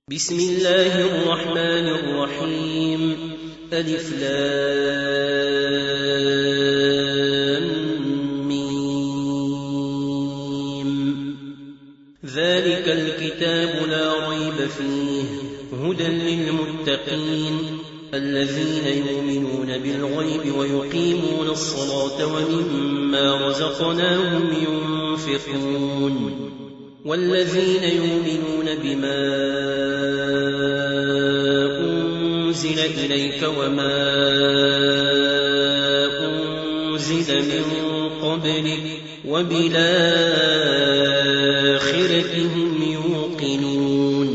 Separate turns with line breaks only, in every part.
بسم الله الرحمن الرحيم ألف لام ميم ذلك الكتاب لا ريب فيه هدى للمتقين الذين يؤمنون بالغيب ويقيمون الصلاة ومما رزقناهم ينفقون والذين يؤمنون بما أنزل إليك وما أنزل من قبلك وبالآخرة هم يوقنون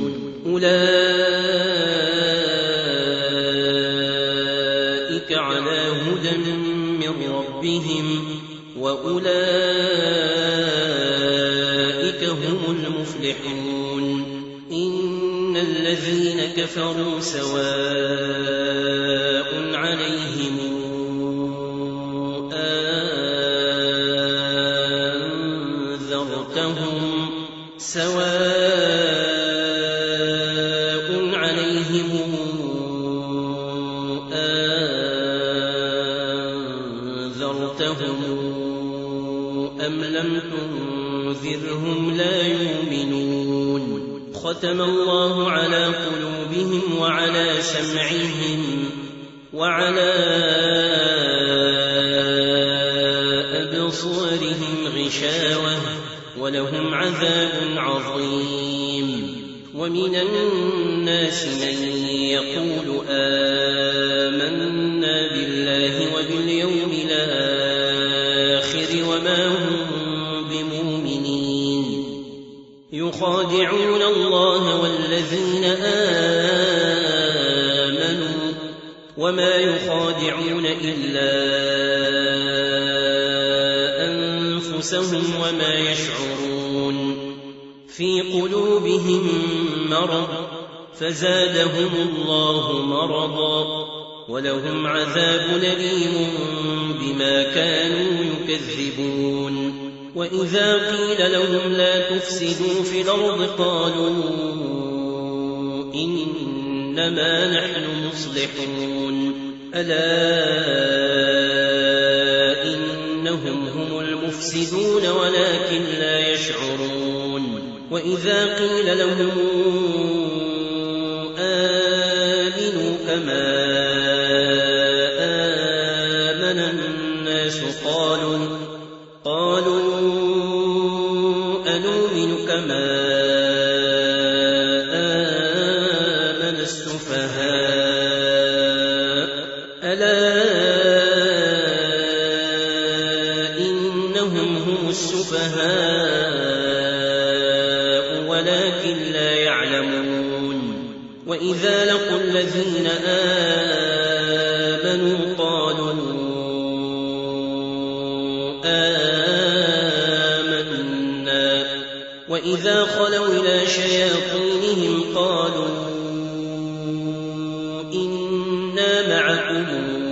أولئك على هدى من ربهم وأولئك هم المفلحون إن الذين كفروا سواء عليهم أنذرتهم أم لم تنذرهم لا يؤمنون ختم الله على قلوبهم وعلى سمعهم وعلى أبصارهم غشاوة ولهم عذاب عظيم ومن الناس من يقول آمنا بالله وباليوم الآخر وما هم بمؤمنين يخادعون الله والذين آمنوا وما يخادعون إلا أنفسهم وما يشعرون في قلوبهم مرض فزادهم الله مرضا ولهم عذاب أليم بما كانوا يكذبون وإذا قيل لهم لا تفسدوا في الأرض قالوا إنما نحن مصلحون ألا إنهم هم المفسدون ولكن لا يشعرون وإذا قيل لهم آمنوا كما آمن الناس قالوا أنؤمن كما آمن السفهاء ألا إنهم هم السفهاء ولكن لا يعلمون وإذا لقوا الذين آمنوا قالوا آمنا وإذا خلوا إلى شياطينهم قالوا إنا معكم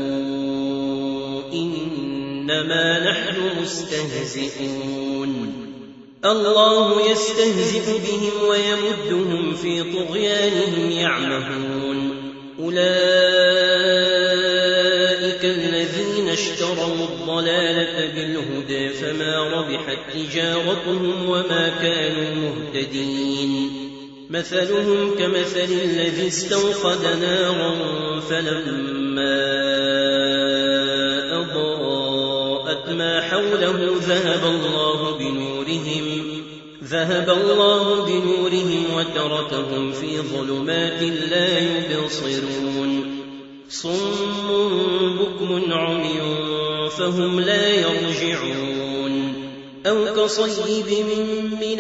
إنما نحن مستهزئون الله يستهزئ بهم ويمدهم في طغيانهم يعمهون أولئك الذين اشتروا الضلالة بالهدى فما ربحت تجارتهم وما كانوا مهتدين مثلهم كمثل الذي استوقد نارا فلما أضاءت ما حوله ذهب الله بنورهم وتركهم في ظلمات لا يبصرون صم بكم عمي فهم لا يرجعون أو كصيب من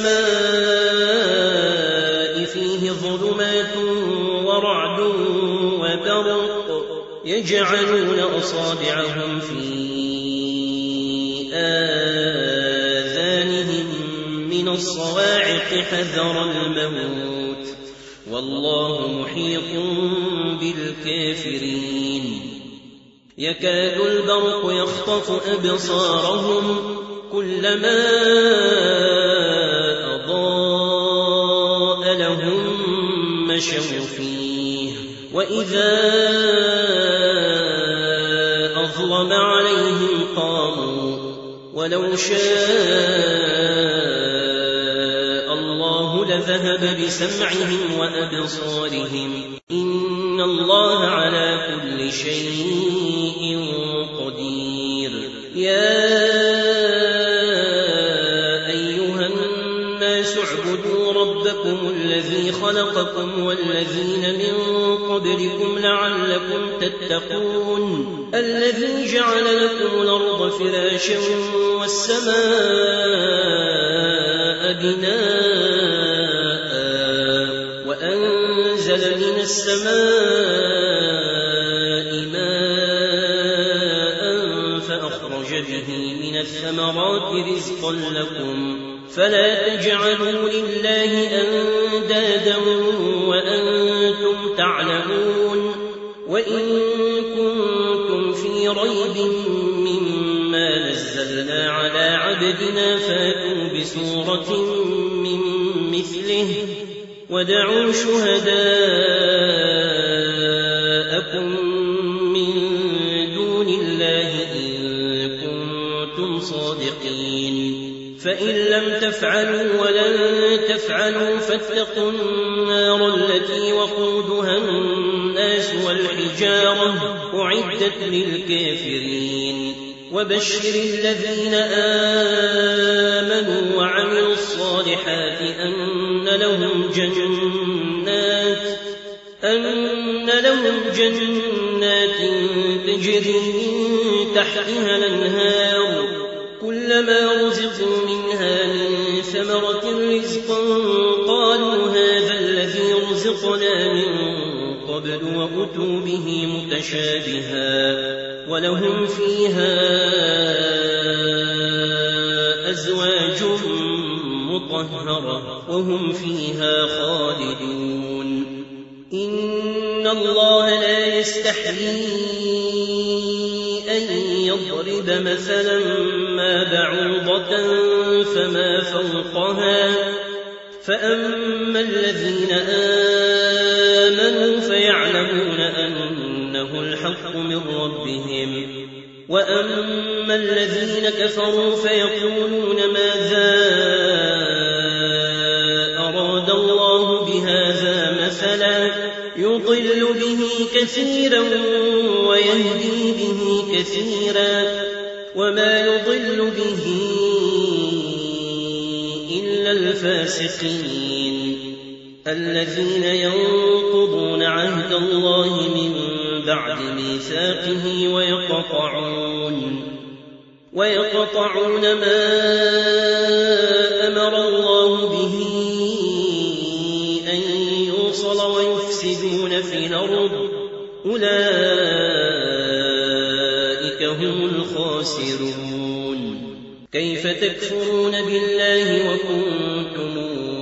السماء فيه ظلمات ورعد وبرق يجعلون أصابعهم في آذانهم من الصواعق حذر الموت والله محيط بالكافرين يكاد البرق يخطف أبصارهم كلما أضاء لهم مشوا فيه وإذا أظلم عليهم قاموا ولو شاء الله لذهب بسمعهم وأبصارهم إن الله على كل شيء قدير يا أيها الناس اعبدوا ربكم الذي خلقكم والذين من قبلكم لعلكم تتقون الذي جعل لكم الأرض فراشا والسماء بناء وأنزل من السماء ماء فأخرج به من الثمرات رزقا لكم فلا تجعلوا لله أندادا وأنتم تعلمون وإن كنتم في ريب مما نزلنا على عبدنا فاتوا بسورة من مثله ودعوا شهداءكم من دون الله إن كنتم صادقين فإن لم تفعلوا ولن تفعلوا فاتقوا النار التي وقودها الناس والحجارة أعدت للكافرين وبشر الذين آمنوا وعملوا الصالحات أن لهم جنات تجري من تحتها الأنهار كلما رزقوا منها من ثمرة رزقا قالوا هذا الذي رزقنا من قبل وأتوا به متشابها ولهم فيها أزواج مطهرة وهم فيها خالدون إن الله لا يستحيي أن يضرب مثلا ما بعوضة فما فوقها فأما الذين آمنوا فيعلمون أنه الحق من ربهم وأما الذين كفروا فيقولون ماذا أراد الله بهذا مثلا يضل به كثيرا ويهدي به كثيرا وما يضل به إلا الفاسقين الذين ينقضون عهد الله من بعد ميثاقه ويقطعون ما أمر الله به أن يوصل ويفسدون في الأرض أولئك هم الخاسرون كيف تكفرون بالله وكنتم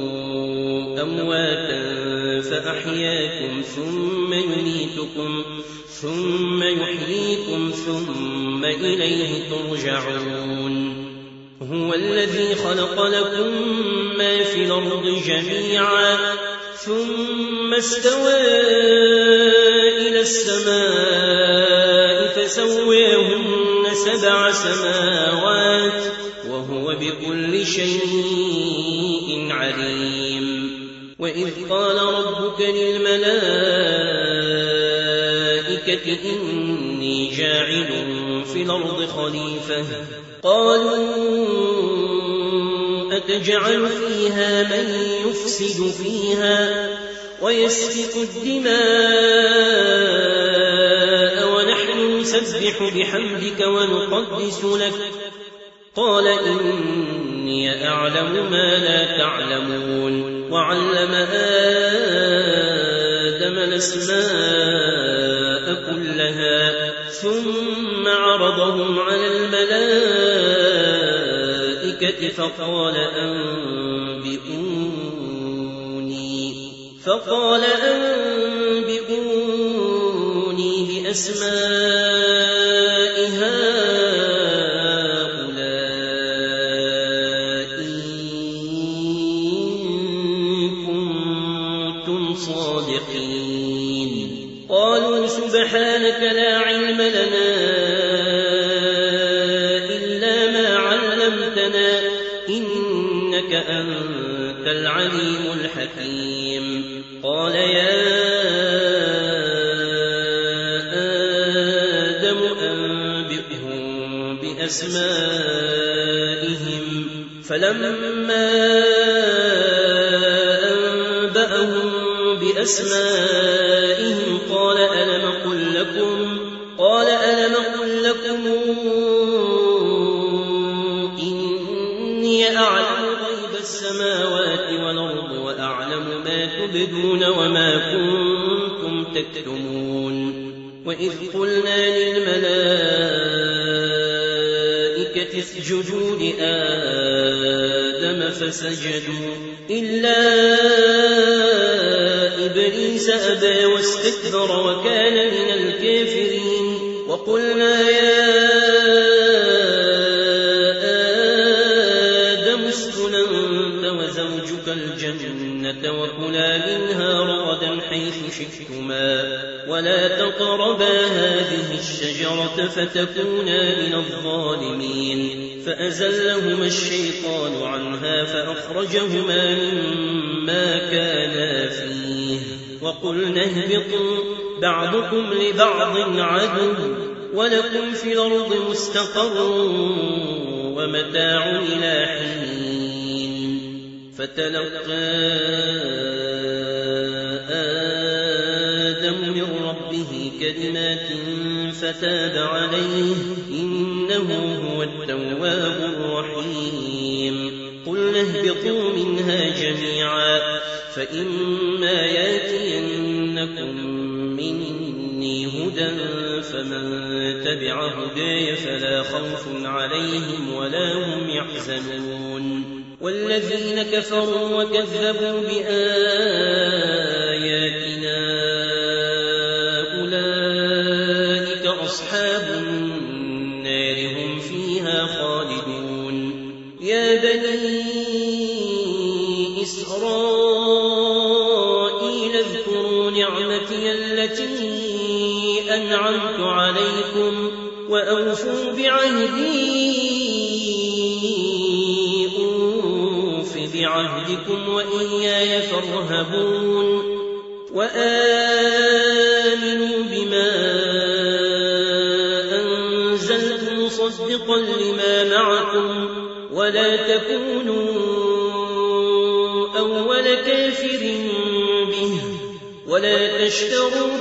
أمواتا فأحياكم ثم يميتكم ثم يحييكم ثم إليه ترجعون هو الذي خلق لكم ما في الأرض جميعا ثم استوى إلى السماء فسويهن 7 سماوات وهو بكل شيء عليم وإذ قال ربك للملائكة إني جاعل في الأرض خليفة قالوا أتجعل فيها من يفسد فيها ويسفك الدماء ونحن نسبح بحمدك ونقدس لك قال إني أعلم ما لا تعلمون وعلم آدم الأسماء كلها ثم عرضهم على الملائكة فقال أنبئوني بأسماء هؤلاء إن كنتم صادقين. قالوا سبحانك لا علم لنا إلا ما علمتنا إنك أنت العليم الحكيم. قال يا آدم أنبئهم بأسمائهم. فلما أنبأهم بأسمائهم قال ألم أقل لكم إني أعلم غيب السماوات والأرض وأعلم ما تبدون وما كنتم تكتمون. وإذ قلنا للملائكة اسجدوا لآدم فسجدوا إلا إبليس أبى واستكبر وكان من الكافرين. وقلنا يا آدم اسكن أنت وزوجك الجنة وكلا منها رغدا حيث شئتما ولا تقربا هذه الشجرة فتكونا من الظالمين. فأزلهما الشيطان عنها فأخرجهما مما كانا فيه. وقلنا اهبطوا بعضكم لبعض عدو ولكم في الأرض مستقر ومتاع إلى حين. فتلقى آدم من ربه كلمات فتاب عليه إنه هو التواب الرحيم. قلنا اهبطوا منها جميعا فإما يأتينكم مني هدى فمن تبع هداي فلا خوف عليهم ولا هم يحزنون. والذين كفروا وكذبوا بآياتنا أولئك أصحاب النار هم فيها خالدون. يا بني إسرائيل اذكروا نعمتي التي أنعمت عليكم وأوفوا بعهدي أوف بعهدكم وإياي فارهبون. وآمنوا بما أنزلت مصدقا لما معكم ولا تكونوا أول كافر به ولا تشتروا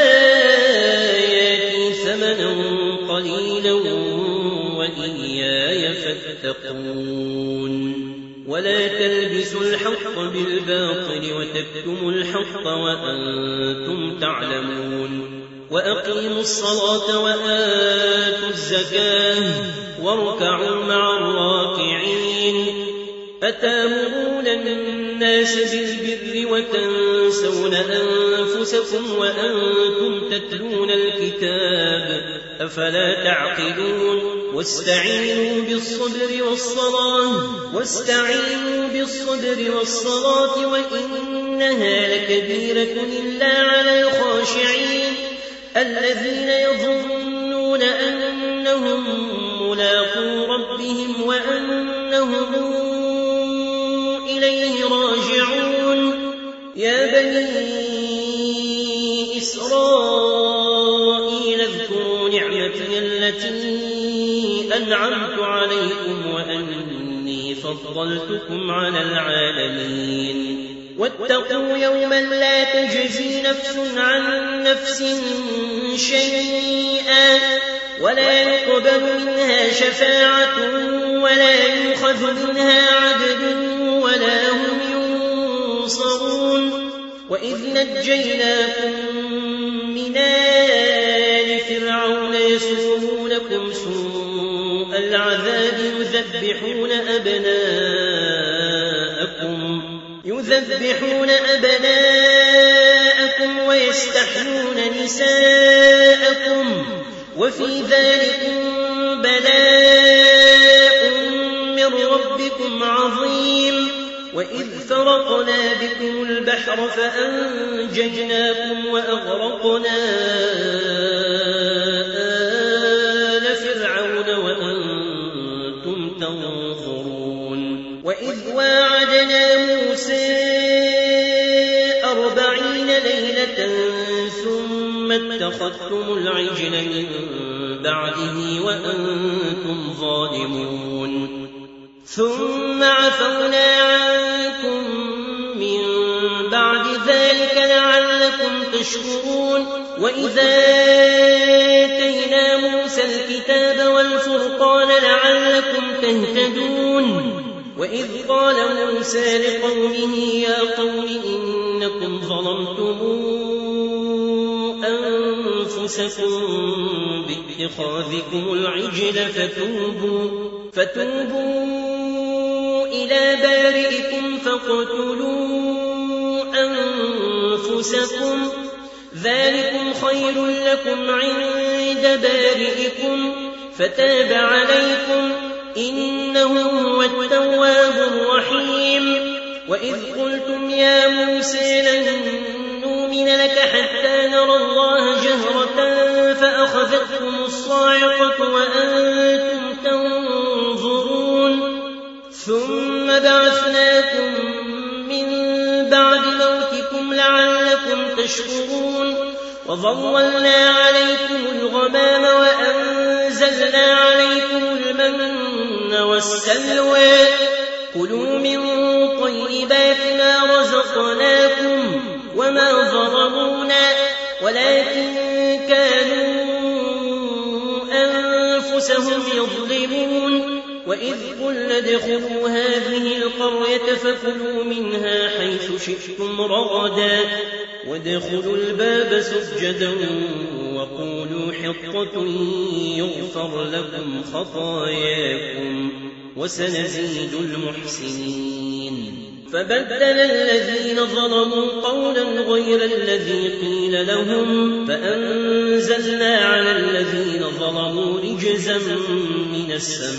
بآياتي ثمنا قليلا وإياي فاتقون. ولا تلبسوا الحق بالباطل وتكتموا الحق وأنتم تعلمون. وأقيموا الصلاة وآتوا الزكاة واركعوا مع الراكعين. أتأمرون الناس بالبر وتنسون أنفسكم وأنتم تتلون الكتاب أفلا تعقلون. واستعينوا بالصبر والصلاة وإنها لكبيرة إلا على الخاشعين الذين يظنون أنهم ملاقو ربهم وأنهم إليه راجعون. يا بني إسرائيل اذكروا نعمتي التي أنعمت عليكم وأني فضلتكم على العالمين. واتقوا يوما لا تجزي نفس عن نفس شيئا ولا يقبل منها شفاعة ولا يؤخذ منها عدل ولا هم ينصرون. وإذ نجيناكم من آل فرعون يسومونكم سوء العذاب يذبحون أبناءكم ويستحيون نساءكم وفي ذلكم بلاء من ربكم عظيم. وإذ فرقنا بكم البحر فأنجيناكم وأغرقنا آل فرعون وأنتم تنظرون وإذ واعدنا موسى 40 ليلة ثم اتخذتم العجل من بعده وأنتم ظالمون ثم عفونا عنكم من بعد ذلك لعلكم تشكرون وإذا آتينا موسى الكتاب والفرقان لعلكم تهتدون وإذ قال موسى لقومه يا قوم إنكم ظلمتم أنفسكم باتخاذكم العجل فتوبوا إلى بارئكم فاقتلوا أنفسكم ذلكم خير لكم عند بارئكم فتاب عليكم إنه هو التواب الرحيم وإذ قلتم يا موسى لن نؤمن لك حتى نرى الله جهرة فأخذتكم الصاعقة وأنتم تنظرون ثم بعثناكم من بعد موتكم لعلكم تشكرون وظللنا عليكم الغمام وأنزلنا عليكم المن والسلوى كلوا من طيبات ما رزقناكم وما ظلمونا ولكن كانوا أنفسهم يظلمون وإذ قلنا ادخلوا هذه القرية فكلوا منها حيث شئتم رغدا وادخلوا الباب سجدا وقولوا حطة يغفر لكم خطاياكم وسنزيد المحسنين فبدل الذين ظلموا قولا غير الذي قيل لهم فأنزلنا على الذين ظلموا رجزا من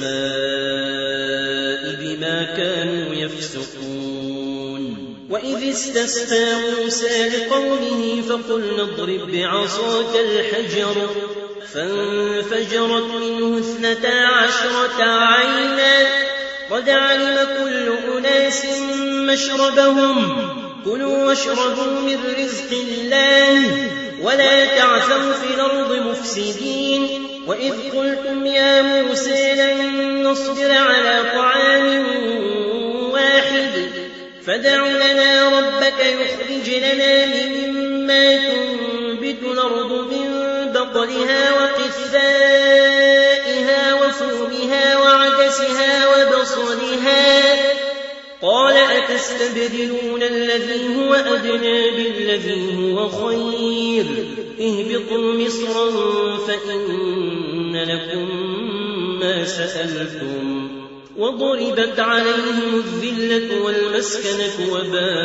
السماء بما كانوا يفسقون وإذ استسقى موسى لقومه فقلنا اضرب بعصاك الحجر فانفجرت منه 12 عينا قد علم كل أناس مشربهم كلوا واشربوا من رزق الله ولا تعثوا في الأرض مفسدين وإذ قلتم يا موسى لن نصبر على طعام واحد فادع لنا ربك يخرج لنا مما تنبت الأرض من بقلها وقثائها وفومها وعدسها وبصلها قال أتستبدلون الذي هو أدنى بالذي هو خير اهبطوا مصرا فإن لكم ما سألتم وضربت عليهم الذلة والمسكنة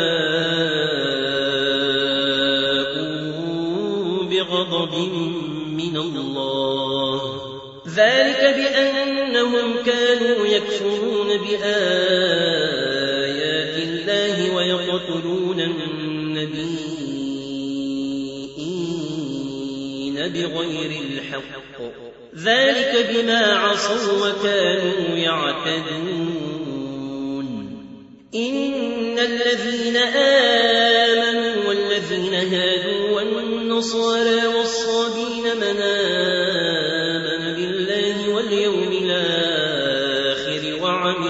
وباءوا بغضب من الله ذلك بأنهم كانوا يكفرون بآيات الله ويقتلون النبيين بغير الحق ذلك بما عصوا وكانوا يعتدون إن الذين آمنوا والذين هادوا والنصارى والصابين من آمن بالله واليوم الآخر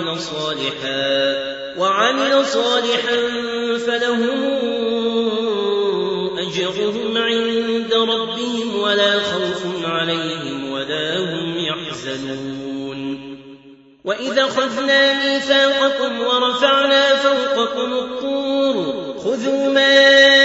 وعمل صالحا فلهم أجرهم عند ربهم ولا خوف عليهم ولا هم يحزنون وإذا أخذنا ميثاقكم ورفعنا فوقكم الطور خذوا ما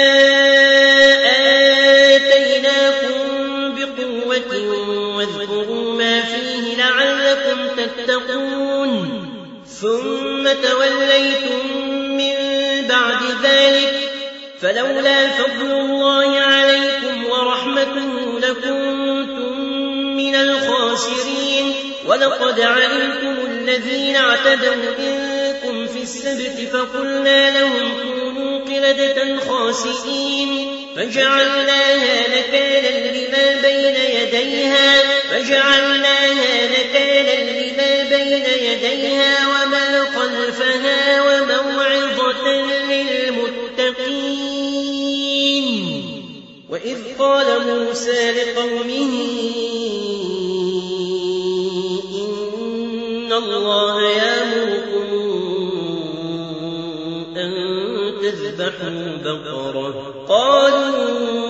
آتيناكم بقوة واذكروا ما فيه لعلكم تتقون ثم توليتم من بعد ذلك فلولا فضل الله عليكم ورحمته لكنتم من الخاسرين ولقد علمتم الذين اعتدوا منكم في السبت فقلنا لهم كونوا قردة خاسئين فجعلناها نكالا لما بين يديها وما خلفها وموعظة للمتقين. وإذ قال موسى لقومه إن الله يأمركم أن تذبحوا بقرة قالوا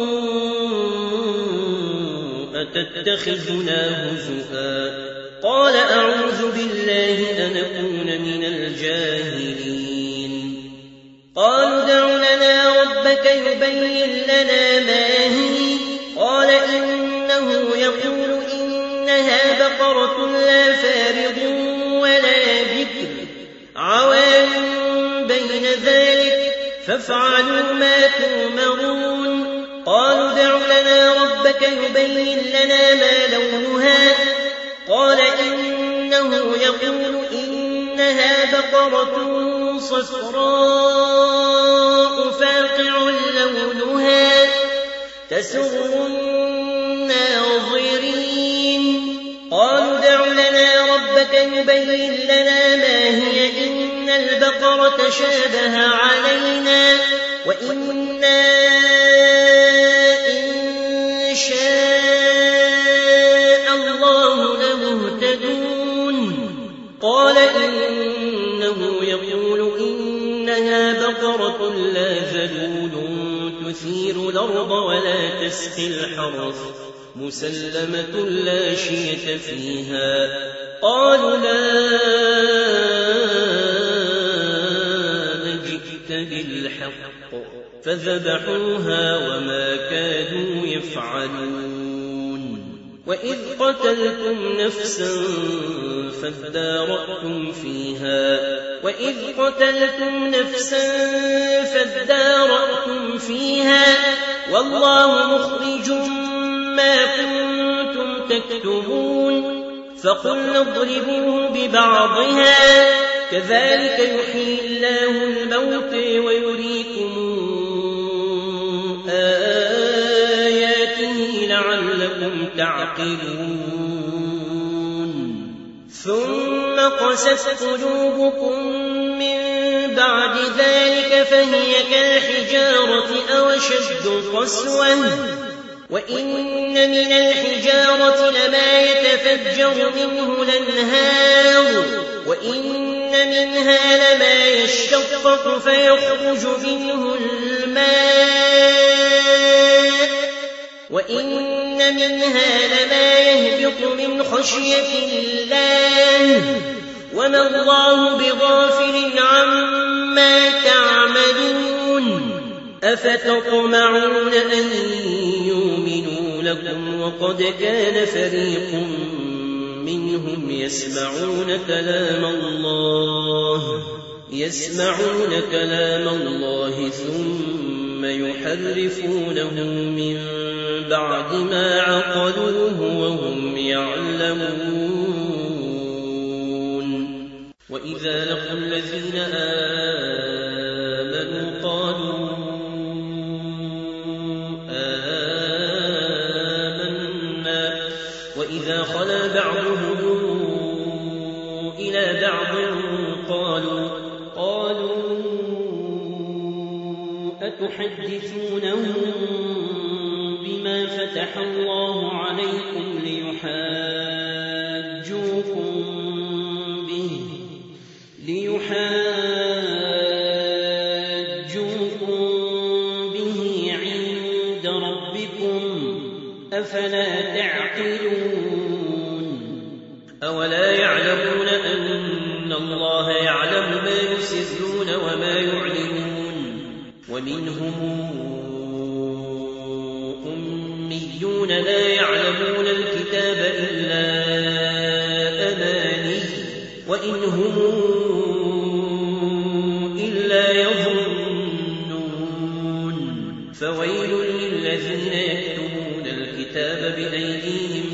أتتخذنا هزؤا قال أعوذ بالله أن أكون من الجاهلين. قالوا ادع لنا ربك يبين لنا ما هي قال إنه يقول إنها بقرة لا فارض ولا بكر عوان بين ذلك فافعلوا ما تؤمرون. قالوا ادع لنا ربك يبين لنا ما لونها قال إنه يقول إنها بقرة صفراء فاقع لونها تسر الناظرين. قالوا ادع لنا ربك يبين لنا ما هي إن البقرة شابه علينا وإنا إن شاء الله لمهتدون. قال إنه يقول إنها بقرة لا ذلول تثير الأرض ولا تسقي الحرث مسلمة لا شية فيها. قالوا لا جئت بالحق فذبحوها وما كادوا يفعلون. وإذ قتلتم نفسا فادارأتم فيها والله مخرج ما كنتم تكتمون. فقلنا اضربوه ببعضها كذلك يحيي الله الموت ويريكم آياته لعلكم تعقلون. ثم قست قلوبكم من بعد ذلك فهي كالحجارة أو أشد قسوة وإن من الحجارة لما يتفجر منه الأنهار وإن منها لما يشقق فيخرج منه الماء وإن منها لما يهبط من خشية الله وما الله بغافل عما تعملون. أفتطمعون أن يؤمنوا لكم وقد كان فريق منهم يسمعون كلام الله ثم يحرفونه من بعد ما عقلوه وهم يعلمون. وإذا لقوا الذين آمنوا قالوا آمنا وإذا خلا بعضهم إلى بعض قالوا أتحدثونهم بما فتح الله عليكم ليحاجوكم به عند ربكم أفلا تعقلون. أولا يعلمون أن الله يعلم ما يسرون وما يعلنون. ومنهم أميون لا يعلمون الكتاب إلا أماني وإن هم إلا يظنون. فويل للذين يكتبون الكتاب بأيديهم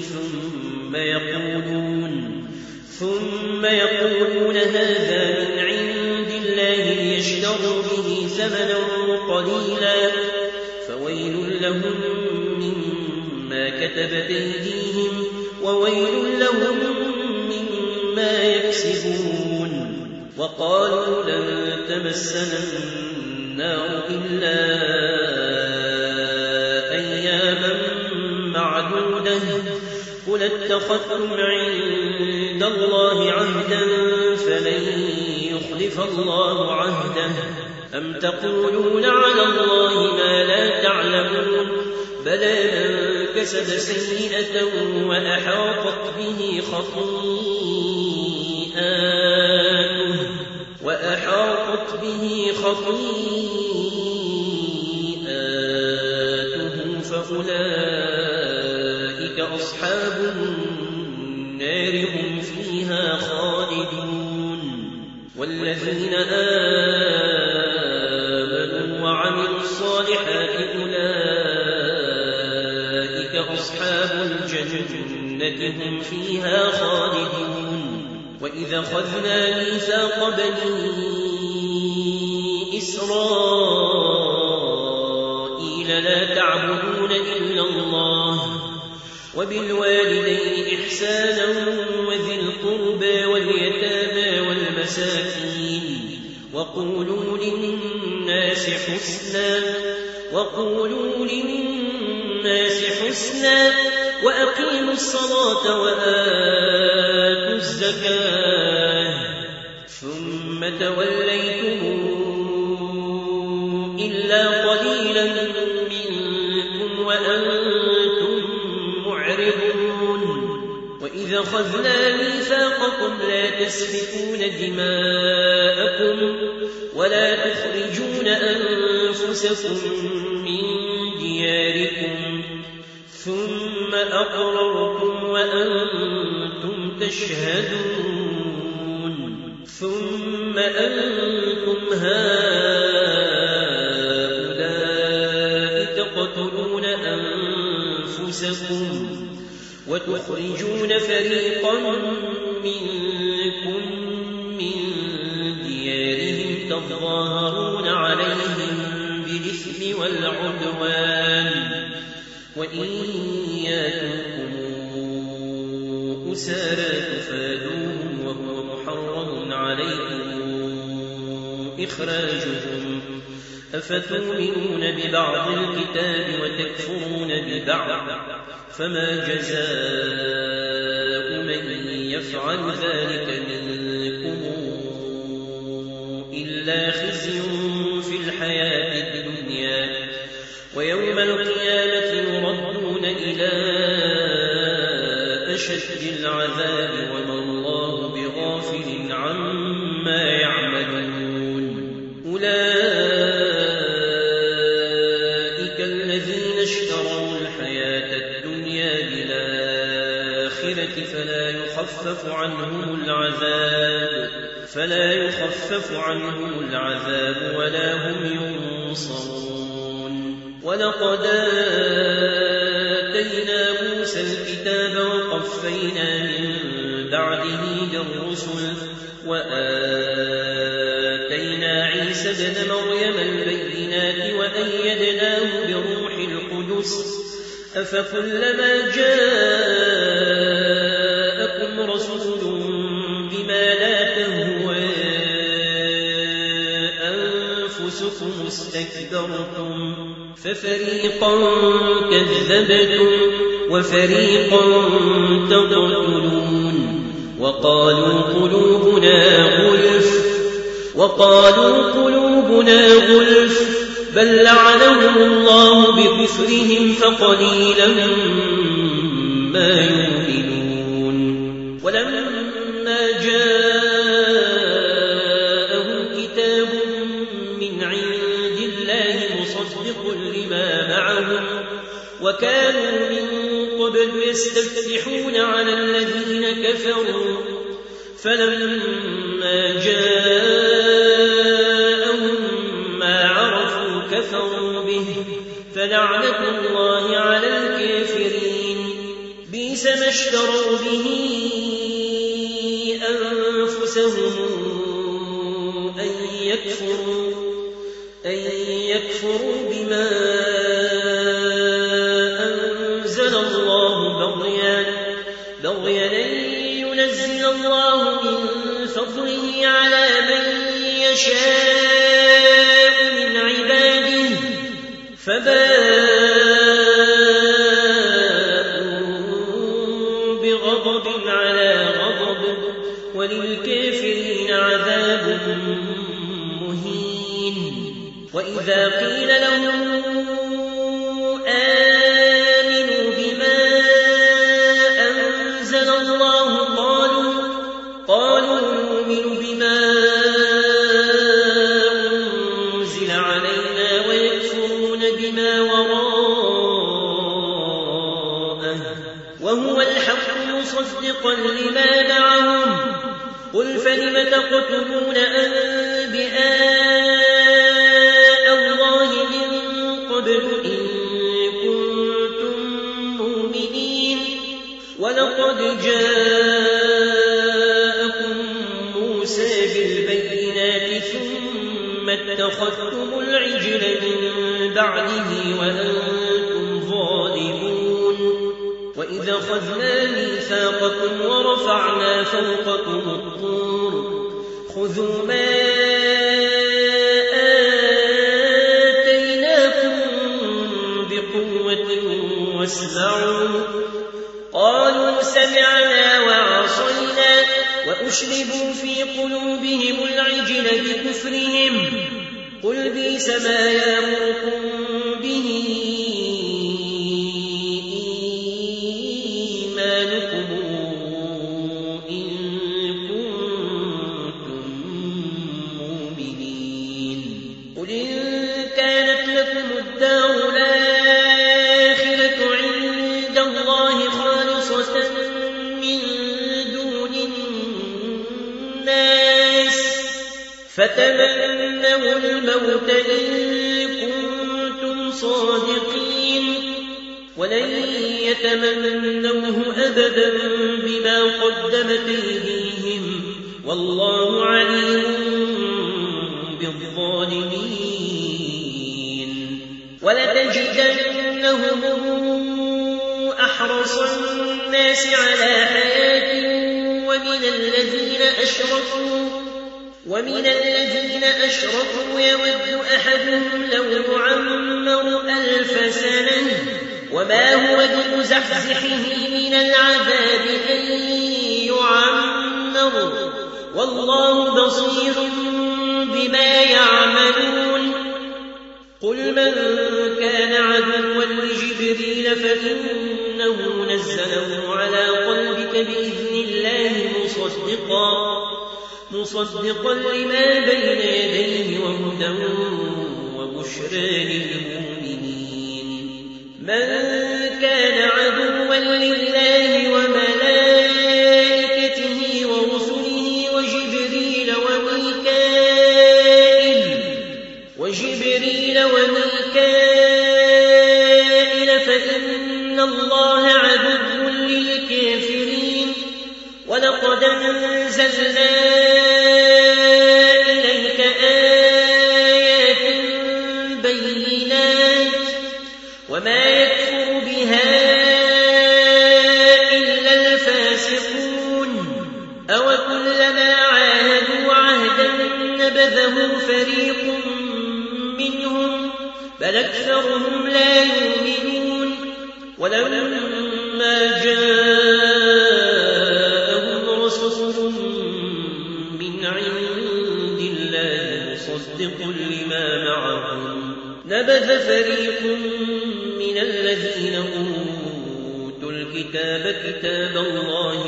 ثم يقولون هذا من عند الله ليشتروا به ثمنا قليلا فويل لهم مما كتبت أيديهم وويل لهم مما يكسبون. وقالوا لن تمسنا النار إلا أياما معدودة قل اتخذتم عند الله عهدا فلن يخلف الله عهده أم تقولون على الله ما لا تعلمون بلى من كسب سيئة وأحاطت به خطيئاته فأولئك أصحاب النار هم فيها خالدون. والذين آمنوا وعملوا الصالحات أولئك أصحاب الجنة هم فيها خالدون. وإذا أخذنا ميثاق بني إسرائيل لا تعبدون إلا الله وبالوالدين إحسانا وذي القربى واليتامى والمساكين وقولوا للناس حسنا وأقيموا الصلاة وآتوا الزكاة ثم توليتم إلا قليلا منكم وأنتم معرضون. وإذا أخذنا ميثاقكم لا تسفكون دماءكم ولا تخرجون أنفسكم من دياركم ثم أقررتم وأنتم تشهدون ثم أنتم هؤلاء تقتلون أنفسكم وتخرجون فريقا منكم من ديارهم تظاهرون عليهم بالإثم والعدوان وإن ياتوكم أسارى تفادوهم وهو محرم عليكم إخراجهم أفتؤمنون ببعض الكتاب وتكفرون ببعض فما جزاء من يفعل ذلك منكم إلا خزي في الحياة الدنيا ويوم القيامة يردون إلى أشد العذاب وما الله بغافل عما يعملون. أولئك الذين اشتروا الحياة الدنيا بالآخرة فلا يخفف عنهم العذاب ولا هم ينصرون. ولقد آتينا موسى الكتاب وقفينا من بعده بالرسل وآتينا عيسى ابن مريم البينات وأيدناه بروح القدس أفكلما جاءكم رسول بما لا تهوى أنفسكم استكبرتم ففريقا كذبتم وفريقا تقتلون. وقالوا قلوبنا غلف بل لعنهم الله بكفرهم فقليلا ما يؤمنون. ولما جاءهم كتاب من عند الله مصدق لما معهم وكانوا من قبل يستفتحون على الذين كفروا فلما جاءهم ما عرفوا كفروا به فلعنة الله على الكافرين. بئس ما اشتروا به أنفسهم أن يكفروا بما أنزل الله بغيا أن ينزل الله من فضله على من يشاء من عباده فباءوا بغضب على غضب وللكافرين عذاب مهين. وإذا قيل لهم آمنوا بما أنزل الله قالوا نؤمن بما أنزل علينا ويكفرون بما وراءه وهو الحق مصدقا لما معهم. قل فلم تقتلون أنبياء الله من قبل إن كنتم مؤمنين؟ ولقد جاءكم موسى بالبينات ثم اتخذتم العجل من بعده وأنتم ظالمون. وإذا أخذنا ميثاقكم ورفعنا فوقكم الطور خذوا ما آتيناكم بقوة واسمعوا. قالوا سمعنا وعصينا وأشربوا في قلوبهم العجل بكفرهم. قل بئس ما يأمركم به إيمانكم إن كنتم مؤمنين. قل إن كانت لكم الدار الآخرة عند الله خالصة من دون الناس فتمنوا الموت إن كنتم صادقين ولن يتمنوه أبدا بما قدمت أيديهم والله عليم بالظالمين. ولتجدنهم أحرص الناس على حياة ومن الذين أشركوا يود أحدهم لو يعمر 1000 سنة وما هو بمزحزحه من العذاب أن يعمر والله بصير بما يعملون. قل من كان عدوا لجبريل فإنه نزله على قلبك بإذن الله مصدقا لما بين يديه وهدى وبشرى للمؤمنين. من كان عدوا لله وملائكته ورسله وجبريل وميكائيل فإن الله عدو للكافرين. ولقد أنزلنا إليك آيات بينات وما يكفر بها إلا الفاسقون. أوكلما عاهدوا عهدا نبذه فريق منهم بل أكثرهم لا يؤمنون. ولما جاءهم رسول من عند الله مصدق لما معهم نبذ فريق من الذين أوتوا الكتاب كتاب الله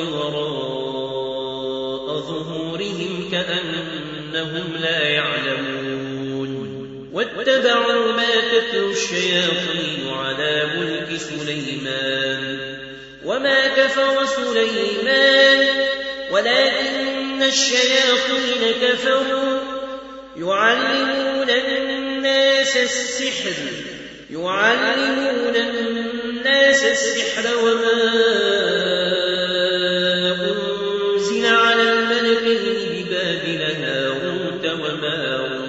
وراء ظهورهم كأنهم لا يعلمون. واتبعوا ما تتلو الشياطين على ملك سليمان وما كفر سليمان ولكن الشياطين كفروا يعلمون الناس السحر وما أنزل على الملكين ببابل هاروت وماروت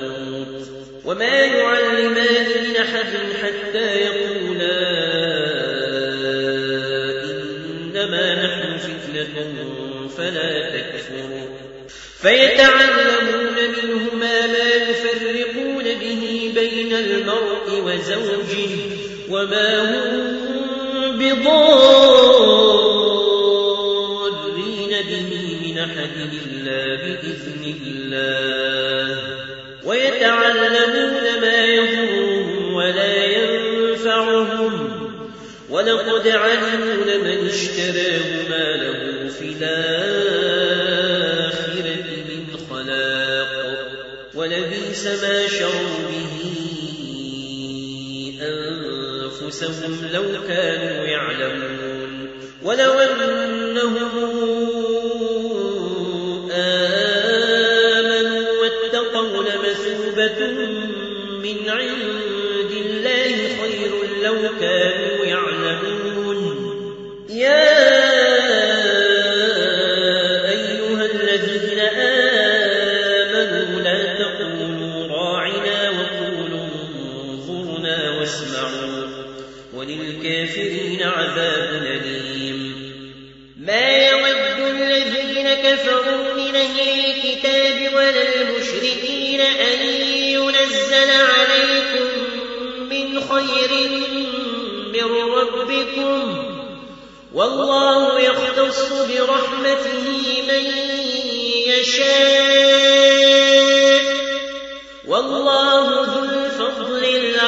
وما يعلمان من أحد حتى يقولا إنما نحن فتنة فلا تكفر فيتعلمون منهما ما يفرقون به بين المرء وزوجه وما هم بضارين به من أحد إلا بإذن الله ويتعلمون ما يضرهم ولا ينفعهم ولقد علموا لمن اشتراه ما له في الآخرة من خلاق ولبئس ما شروا به أنفسهم لو كانوا يعلمون ولو أنهم آمنوا واتقوا لمثوبة من عند الله خير لو كانوا يعلمون يا أيها الذين آمنوا لا تقولوا راعنا وقولوا انظرنا واسمعوا وللكافرين عذاب أليم ما يود الذين كفروا من أهل الكتاب ولا المشركين أن ينزل عليكم من خير من ربكم والله يختص برحمته من يشاء والله ذو الفضل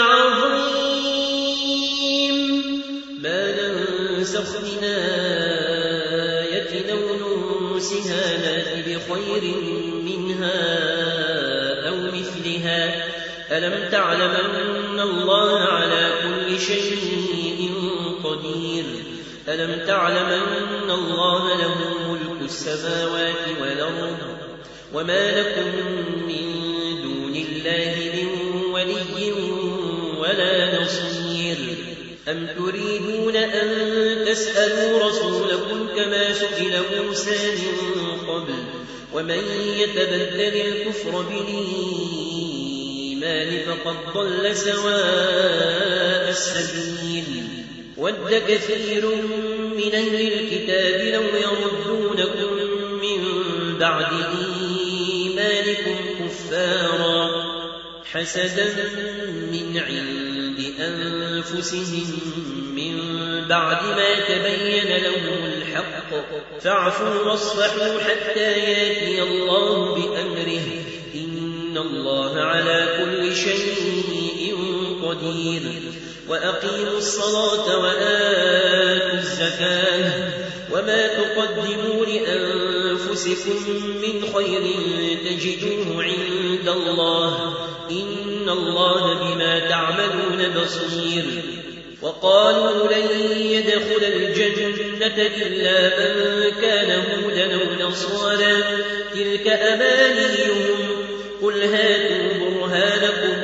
العظيم ما ننسخ من آية أو ننسها نأت بخير منها أو مثلها ألم تعلم أن الله على كل شيء قدير ألم تعلم أن الله له ملك السماوات والأرض وما لكم من دون الله من ولي ولا نصير أم تريدون أن تسألوا رسولكم كما سئل موسى من قبل ومن يتبدل الكفر بالإيمان فقد ضل سواء السبيل ود كثير من أهل الكتاب لو يردونكم من بعد إيمانكم كفارا حسدا من عند أنفسهم من بعد ما تبين لهم الحق فاعفوا واصفحوا حتى يأتي الله بأمره إن الله على كل شيء قدير وأقيموا الصلاة وآتوا الزكاة وما تقدموا لأنفسكم من خير تجدوه عند الله إن الله بما تعملون بصير وقالوا لن يدخل الجنة إلا من كان هودا أو نصارى تلك أمانيهم قل هاتوا برهانكم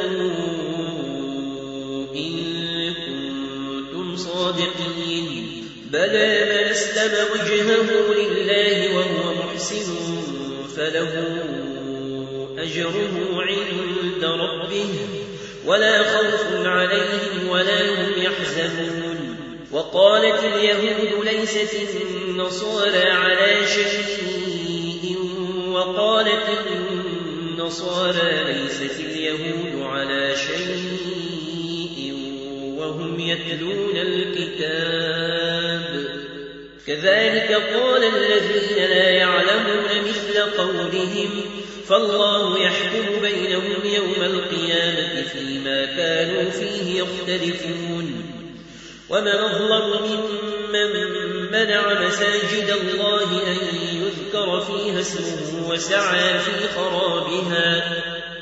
إن كنتم صادقين بلى من أسلم وجهه لله وهو محسن فله أجره عند ربه ولا خوف عليهم ولا هم يحزنون وقالت اليهود ليست النصارى على شيء وقالت النصارى ليست اليهود على شيء وهم يتلون الكتاب كذلك قال الذين لا يعلمون مثل قولهم فالله يحكم بينهم يوم القيامة فيما كانوا فيه يختلفون ومن أظلم ممن منع مساجد الله أن يذكر فيها اسمه وسعى في خرابها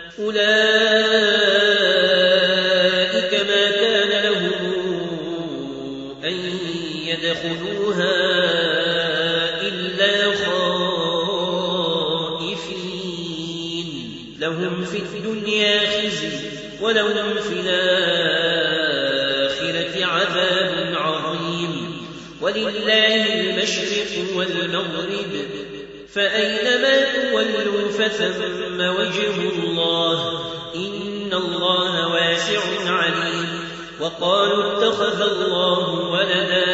أولئك ما كان لهم أن يدخلوها إلا خائفين لهم في الدنيا خزي ولهم في الآخرة عذاب عظيم ولله المشرق والمغرب فأينما تولوا فثم وجه الله إن إن الله واسع عليم. وقالوا اتخذ الله ولدا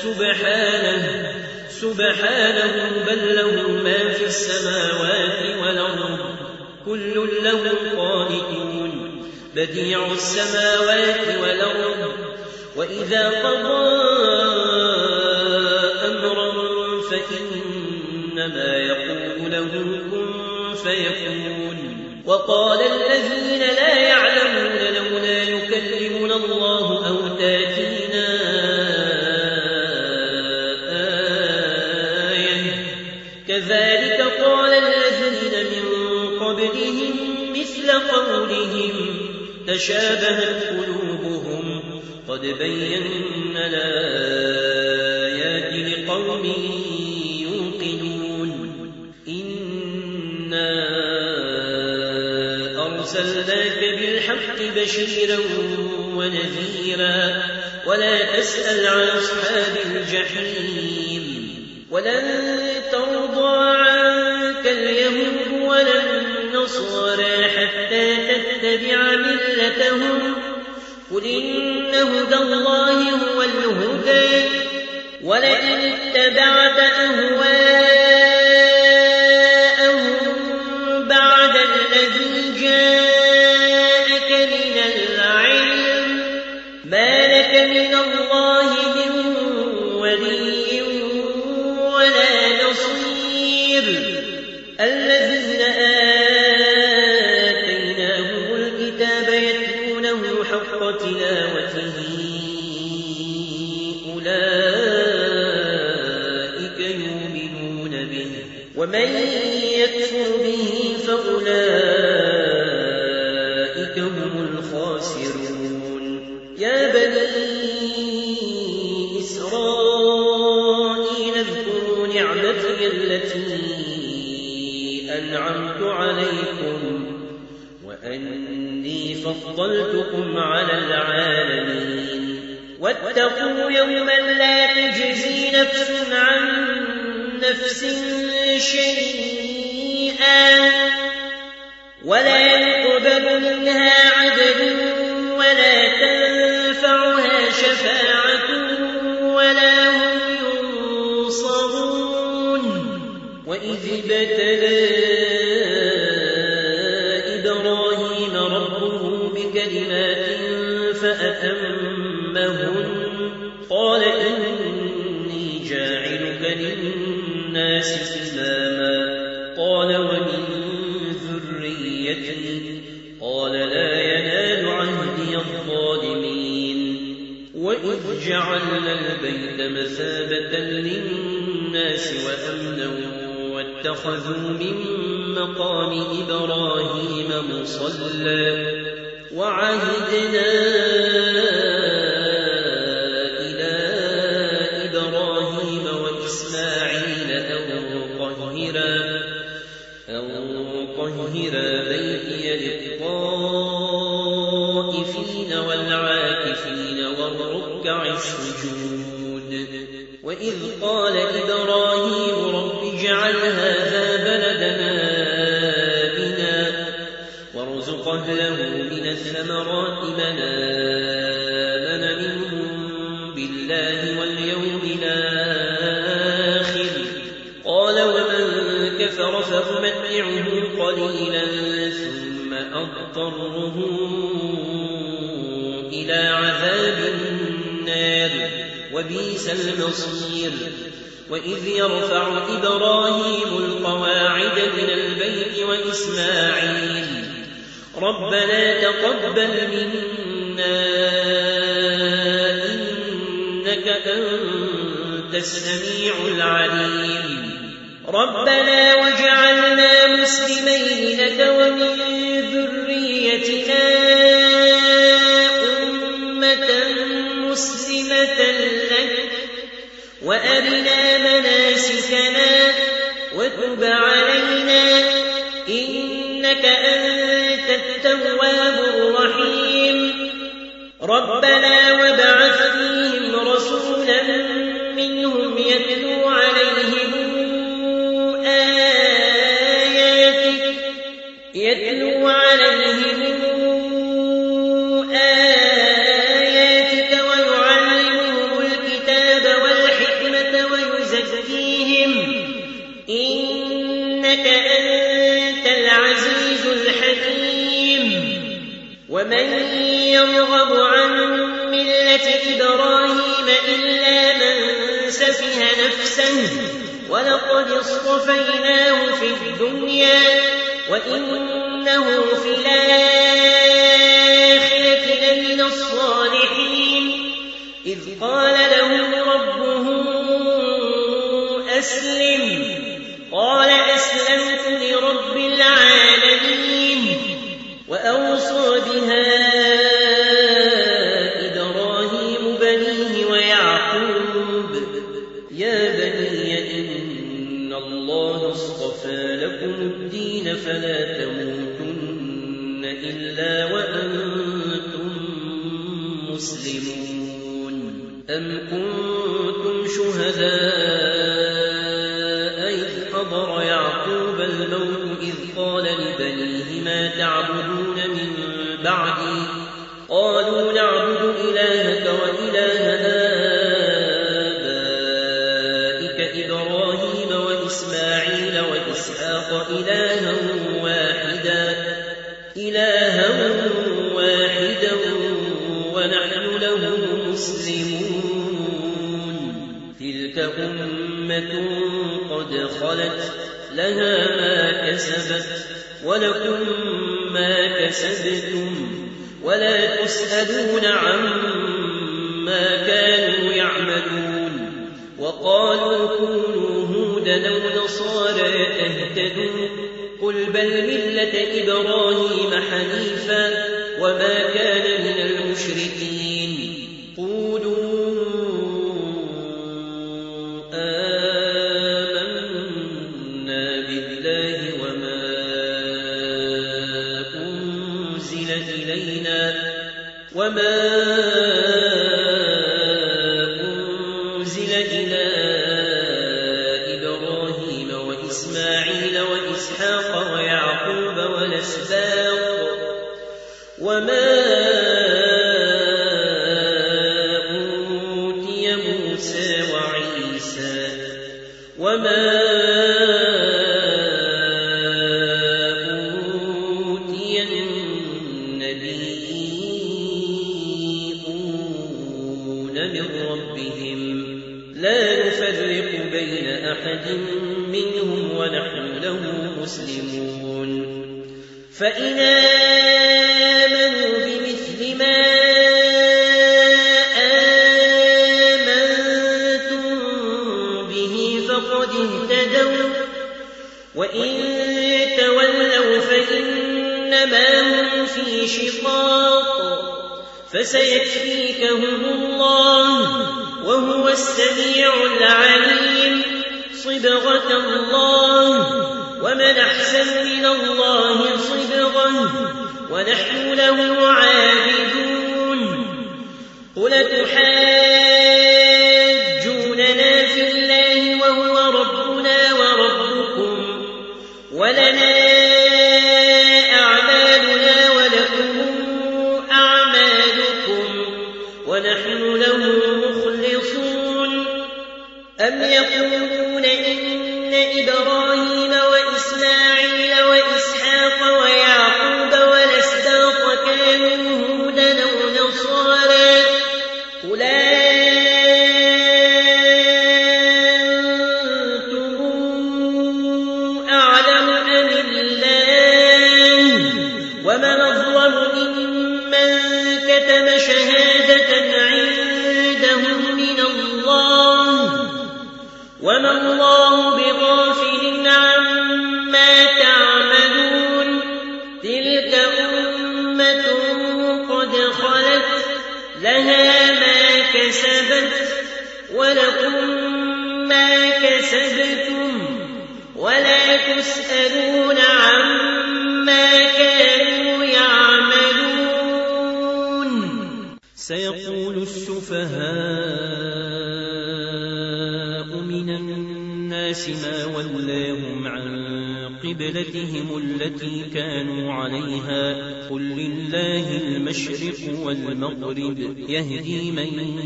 سبحانه بل له ما في السماوات والأرض كل له قانتون بديع السماوات والأرض وإذا قضى أمرا فإنما يقول له كن فيكون. وقال الذين لا يعلمون لولا يكلمنا الله أو تأتينا آية كذلك قال الذين من قبلهم مثل قولهم تشابهت قلوبهم قد بينا الآيات لقوم يوقنون. إنا أرسلناك بالحق بشيرا ونذيرا ولا تسأل عن أصحاب الجحيم. ولن ترضى عنك اليهود ولا النصارى حتى تتبع ملتهم قل إن هدى الله هو الهدى ولئن اتبعت أهواءهم بعد الذي جاءك من العلم ما لك من الله من ولي ولا نصير. الذين آتيناهم الكتاب يتلونه حق تلاوته أولئك يؤمنون به ومن يكفر به فأولئك هم الخاسرون. يا بني إسرائيل اذكروا نعمتي التي أنعمت عليكم وأني فضلتكم على العالمين. واتقوا يوما لا تجزي نفس عن نفس شيئا ولا يقبل منها عدل ولا تنفعها شفاعة ولا هم ينصرون. وإذ ابتلى إبراهيم ربه بكلمات فأتمهن قال إني جاعلك للناس إماما قال ومن ذريتي قال لا ينال عهدي الظالمين. وإذ جعلنا البيت مثابة للناس وأمنا واتخذوا من مقام إبراهيم مصلى وعهدنا إلى إبراهيم وإسماعيل أن طهرا بيتي للطائفين والعاكفين والركع السجود. وإذ قال إبراهيم رب اجعل هذا بلدنا آمنا وارزق أهله من الثمرات من آمن منهم بالله واليوم الآخر قال ومن كفر فأمتعه قليلا ثم أضطره إلى عذاب النار وبئس المصير. وإذ يرفع إبراهيم القواعد من البيت وإسماعيل ربنا تقبل منا إنك أنت السميع العليم. ربنا واجعلنا مسلمين لك ومن ذريتنا أمة مسلمة لك وأرنا مناسكنا وتب علينا إنك أنت التواب الرحيم. ربنا وابعث فيهم رسولا منهم يتلو عليهم ومن يرغب عن ملة إبراهيم إلا من سفه نفسه ولقد اصطفيناه في الدنيا وإنه في الآخرة لمن الصالحين إذ قال له ربه أسلم قال أسلمت لرب العالمين وأوصى بها إبراهيم بنيه ويعقوب يا بني إن الله اصطفى لكم الدين فلا تموتن إلا وأنتم مسلمون أم كنتم شهداء إذ حضر يعقوب الموت إذ قال لبنيه ما تعبدون من بعدي قالوا نعبد إلهك وإله آبائك إبراهيم وإسماعيل وإسحاق إلها واحدا ونحن له مسلمون تلك أمة قد خلت لها ما كسبت ولكم ما كسبتم ولا تسألون عما كانوا يعملون وقالوا كونوا هودا أو نصارى تهتدوا قل بل ملة إبراهيم حنيفا وما كان من المشركين قولوا آمنا بالله وما أنزل إلى إبراهيم وإسماعيل وإسحاق ويعقوب والأسباط وما أوتي موسى وعيسى وما أوتي النبيون من ربهم لا نفرق بين أحد منهم ونحن له مسلمون فإن آمنوا بمثل ما آمنتم به فقد اهتدوا وإن تولوا فإنما هم في شقاق فسيكفيكهم الله وهو السميع العليم صبغة الله ومن أحسن من الله صبغة ونحن له عابدون قل تحاجوننا في الله وهو ربنا وربكم ولنا أعمالنا ولكم أعمالكم ونحن له مخلصون أم يقولون إن إبراهيم وإسماعيل وإسحاق ويعقوب والأسباط كانوا هودا أو نصارى قل أنتم أعلم أم الله ومن أظلم ممن كتم شهادة عنده من الله وما الله بغافل عما تعملون تلك أمة قد خلت لها ما كسبت ولكم ما كسبتم ولا تسألون عما كانوا يعملون سيقول السفهاء من الناس ما ولاهم عن قبلتهم التي كانوا عليها قل لله المشرق والمغرب يهدي من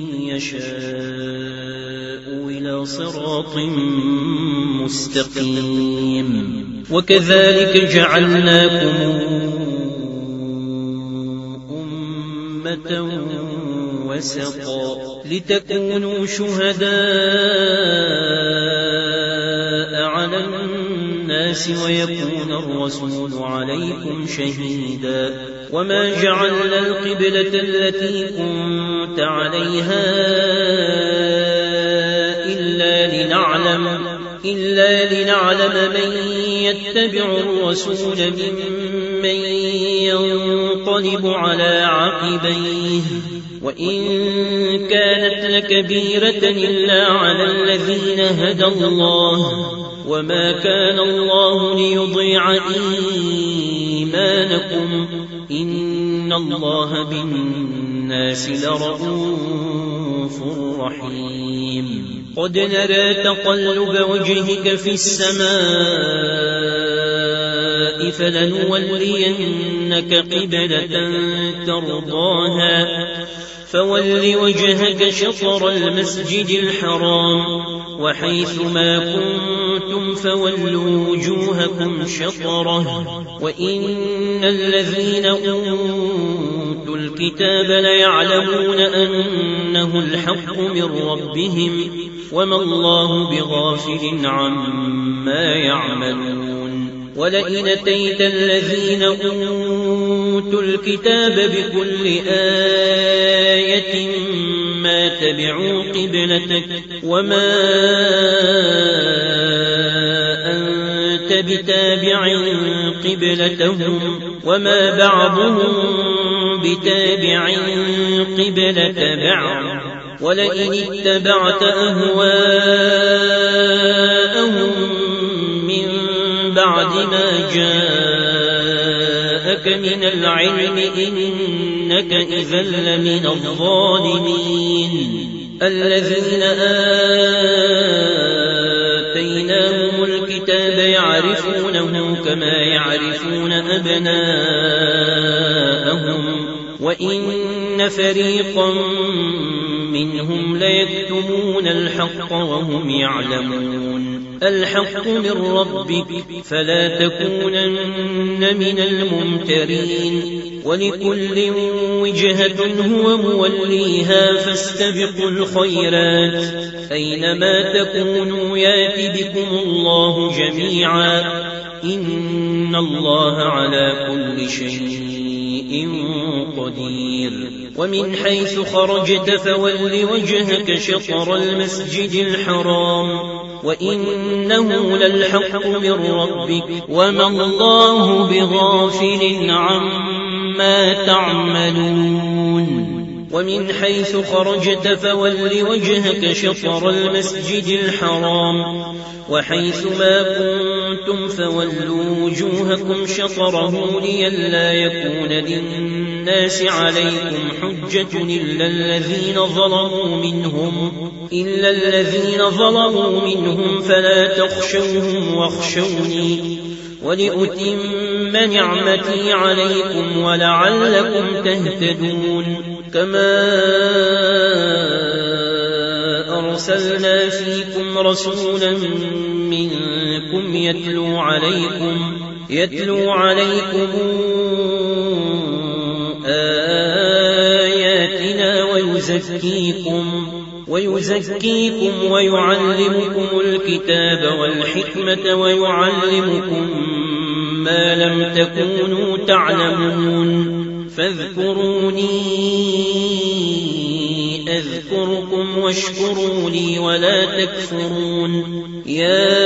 يشاء إلى صراط مستقيم وكذلك جعلناكم
أمة وسطا لتكونوا شهداء على الناس ويكون الرسول عليكم شهيدا وما جعلنا القبلة التي كنت عليها إلا لنعلم من يتبع الرسول ممن ينقلب على عقبيه وإن كانت لكبيرة إلا على الذين هدى الله وما كان الله ليضيع إيمانكم إن الله بالناس لرءوف رحيم قد نرى تقلب وجهك في السماء فلنولينك قبلة ترضاها فول وجهك شطر المسجد الحرام وحيث ما كنتم فولوا وجوهكم شطره وإن الذين أوتوا الكتاب ليعلمون أنه الحق من ربهم وما الله بغافل عما يعملون ولئن أتيت الذين أوتوا الكتاب بكل آية ما تبعوا قبلتك وما أنت بتابع قبلتهم وما بعضهم بتابع قبلة بعض ولئن اتبعت أهواءهم من بعد ما جاءك من العلم إنك إذا لمن الظالمين الذين آتيناهم الكتاب يعرفونه كما يعرفون أبناءهم وإن فريقا منهم ليكتمون الحق وهم يعلمون الحق من ربك فلا تكونن من الممترين ولكل وجهة هو موليها فاستبقوا الخيرات أينما تكونوا يأت بكم الله جميعا إن الله على كل شيء قدير ومن حيث خرجت فول وجهك شطر المسجد الحرام وإنه للحق من ربك وما الله بغافل عما تعملون ومن حيث خرجت فول وجهك شطر المسجد الحرام وحيث ما كنتم فولوا وجوهكم شطره لئلا يكون للناس عليكم حجة إلا الذين ظلموا منهم فلا تخشوهم واخشوني ولأتم نعمتي عليكم ولعلكم تهتدون كما أرسلنا فيكم رسولا منكم يتلو عليكم آياتنا ويزكيكم ويعلمكم الكتاب والحكمة ويعلمكم ما لم تكونوا تعلمون فاذكروني أذكركم واشكروا لي ولا تكفرون يا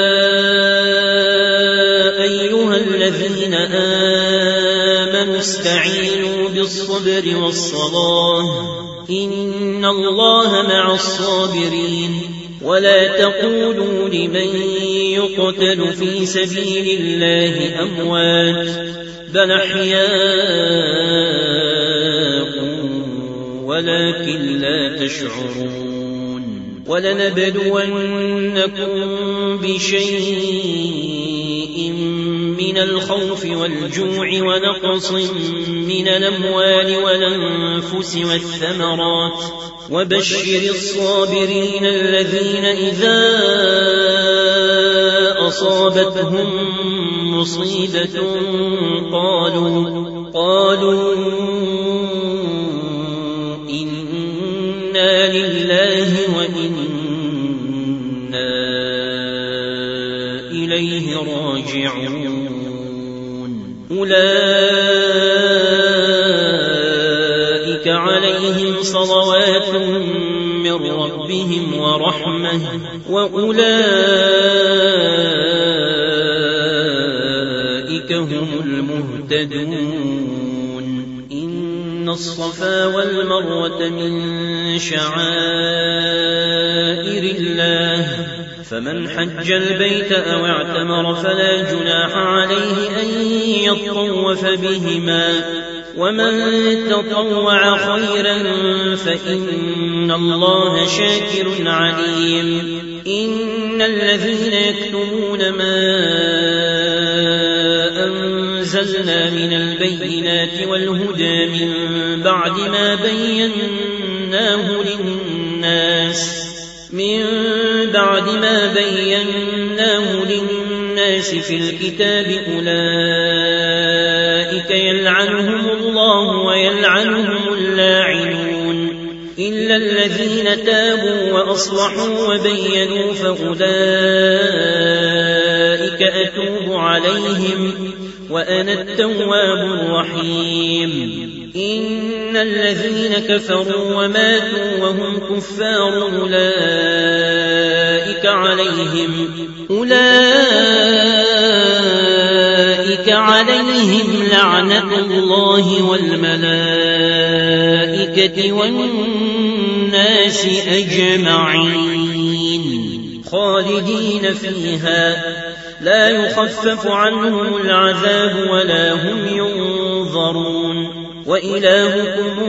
أيها الذين آمنوا استعينوا بالصبر والصلاة إن الله مع الصابرين ولا تقولوا لمن يقتل في سبيل الله أموات بل أحياء ولكن لا تشعرون ولنبلونكم بشيء من الخوف والجوع ونقص من الأموال والأنفس والثمرات وبشر الصابرين الذين إذا أصابتهم مصيبة قالوا إنا لله وإنا إليه راجعون أولئك عليهم صلوات من ربهم ورحمة وأولئك هم المهتدون إن الصفا والمروة من شعائر الله فمن حج البيت أو اعتمر فلا جناح عليه أن يطوف بهما ومن تطوع خيرا فإن الله شاكر عليم إن الذين يكتمون ما أنزلنا من البينات والهدى من بعد ما بيناه للناس في الكتاب أولئك يلعنهم الله ويلعنهم اللاعنون إلا الذين تابوا وأصلحوا وبينوا فأولئك أتوب عليهم وأنا التواب الرحيم إن الذين كفروا وماتوا وهم كفار أولئك عليهم لعنة الله والملائكة والناس أجمعين خالدين فيها لا يخفف عنهم العذاب ولا هم ينظرون وإلهكم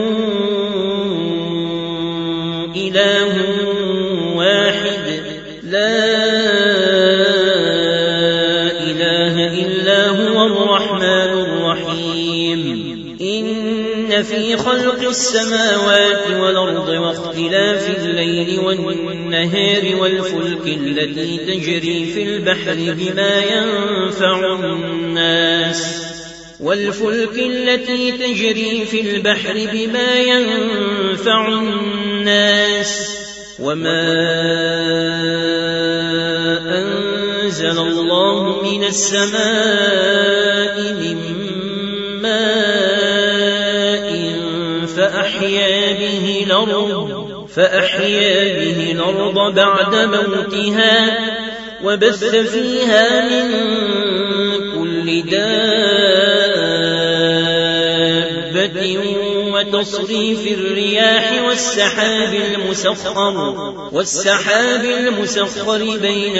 إله واحد لا إله إلا هو الرحمن الرحيم إن في خلق السماوات والأرض واختلاف الليل والنهار والفلك التي تجري في البحر بما ينفع الناس وما أنزل الله من السماء من ماء فأحيا به الأرض بعد موتها وبث فيها من كل دابة وتصريف الرياح والسحاب المسخر بين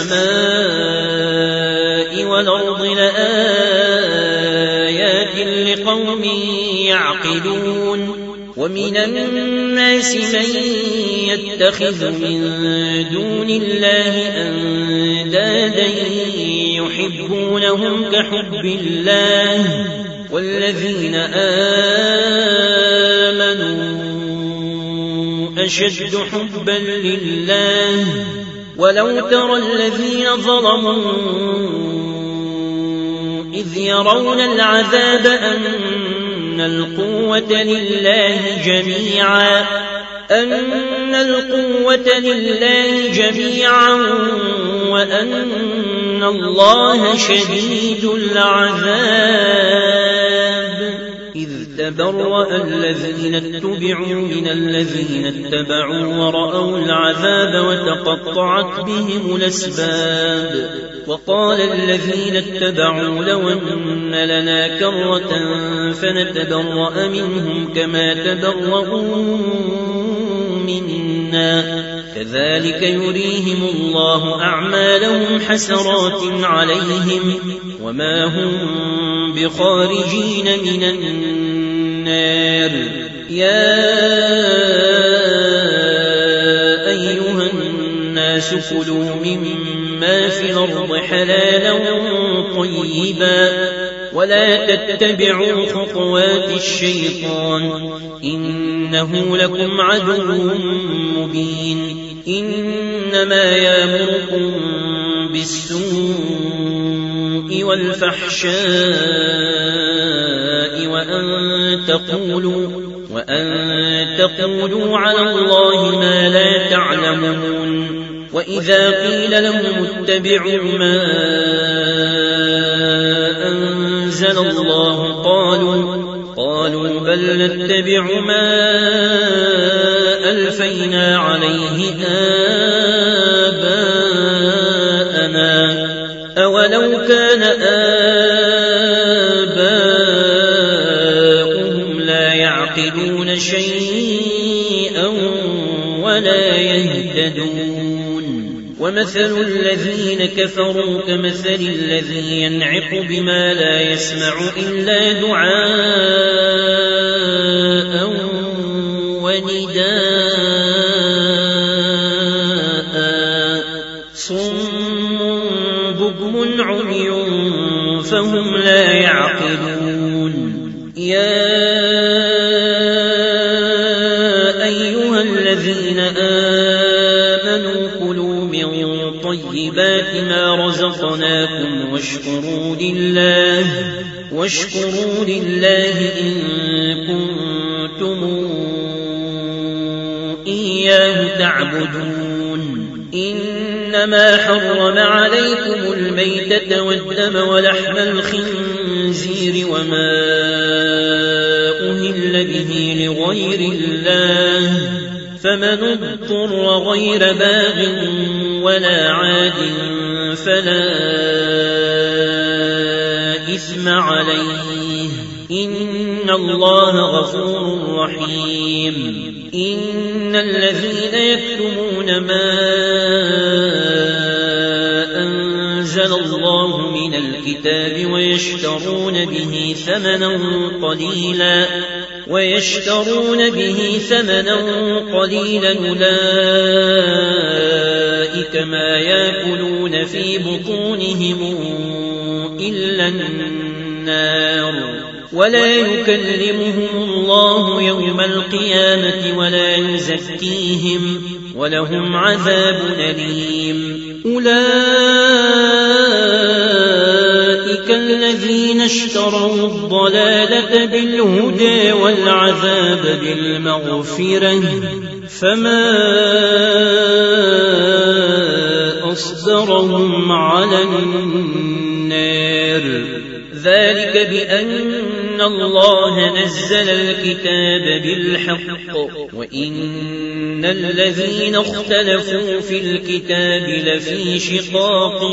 السماء والأرض لآيات لقوم يعقلون ومن الناس من يتخذ من دون الله أندادا يحبونهم كحب الله والذين آمنوا أشد حبا لله ولو ترى الذين ظلموا إذ يرون العذاب أن القوة لله جميعا وأن الله شديد العذاب إذ تبرأ الذين اتبعوا من الذين اتبعوا ورأوا العذاب وتقطعت بهم الأسباب وقال الذين اتبعوا لو أن لنا كرة فنتبرأ منهم كما تبرؤوا منا كذلك يريهم الله أعمالهم حسرات عليهم وما هم بخارجين من النار يا أيها الناس كلوا مما في الأرض حلالا طيبا ولا تتبعوا خطوات الشيطان إنه لكم عدو مبين إنما يأمركم بالسوء والفحشاء وأن تقولوا على الله ما لا تعلمون وإذا قيل لهم اتبعوا ما أنزل الله قالوا بل نتبع ما ألفينا عليه آباءنا أولو كان آباؤهم لا يعقلون شيئا ولا يهتدون ومثل الذين كفروا كمثل الذي ينعق بما لا يسمع إلا دعاء ونداء صم بكم عمي فهم لا يعقلون يا أيها الذين آمنوا كلوا من طيبات ما رزقناكم واشكروا لله إن كنتم إياه تعبدون إنما حرم عليكم الميتة والدم ولحم الخنزير وما أهل به لغير الله فمن اضطر غير باغ ولا عاد فلا إثم عليه إن الله غفور رحيم إن الذين يكتمون ما أنزل الله من الكتاب ويشترون به ثمنا قليلا أولئك ما يأكلون في بطونهم إلا النار ولا يكلمهم الله يوم القيامة ولا يزكيهم ولهم عذاب أليم أولئك الذين اشتروا الضلالة بالهدى والعذاب بالمغفرة فما أصبرهم على النار ذلك بأن الله نزل الكتاب بالحق وإن الذين اختلفوا في الكتاب لفي شقاق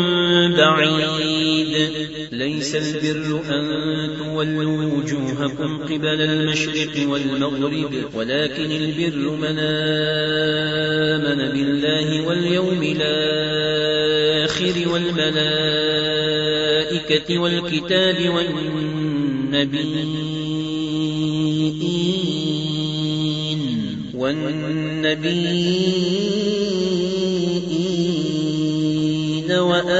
بعيد ليس البر أن تولوا وجوهكم قبل المشرق والمغرب ولكن البر من آمن بالله واليوم الآخر والملائكة والكتاب والنبيين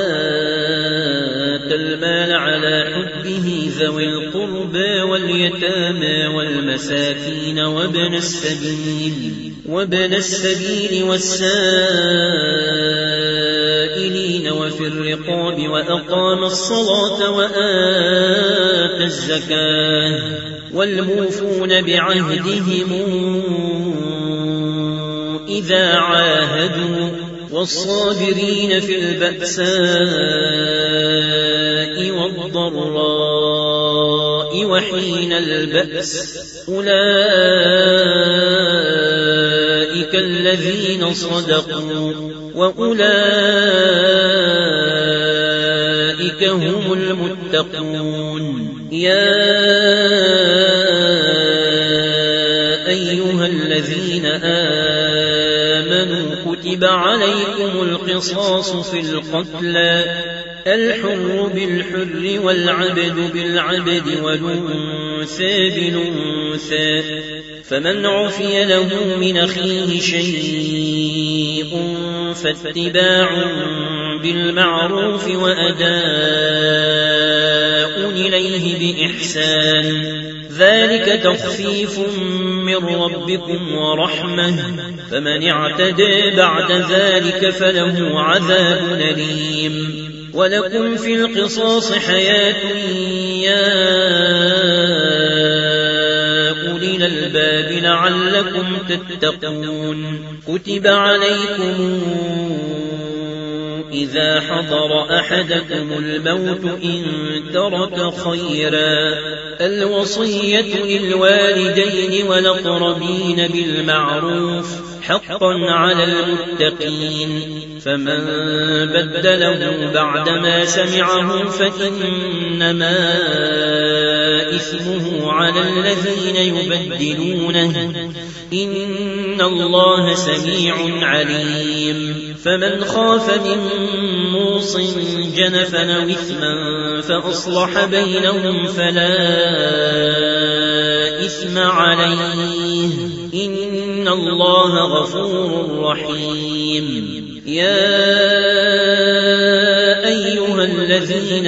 وآتى المال على حبه ذوي القربى واليتامى والمساكين وابن السبيل والسائلين وفي الرقاب وأقام الصلاة وآتى الزكاة والموفون بعهدهم إذا عاهدوا والصابرين في البأساء والضراء وحين البأس أولئك الذين صدقوا وأولئك هم المتقون يا أيها الذين آمنوا كتب عليكم القصاص في القتلى الحر بالحر والعبد بالعبد والأنثى بالأنثى فمن عفي له من أخيه شيء فاتباع بالمعروف وأداء إليه بإحسان ذلك تخفيف من ربكم ورحمة فمن اعتدى بعد ذلك فله عذاب أليم ولكم في القصاص حياة يا أولي الألباب لعلكم تتقون كتب عليكم إذا حضر أحدكم الموت إن ترك خيرا الوصية للوالدين والأقربين بالمعروف حقا على المتقين فمن بدله بعدما سمعه فإنما إثمه على الذين يبدلونه إن الله سميع عليم فمن خاف من موص جنفا أو إثما فأصلح بينهم فلا إثم عليه إن الله غفور رحيم يا أيها الذين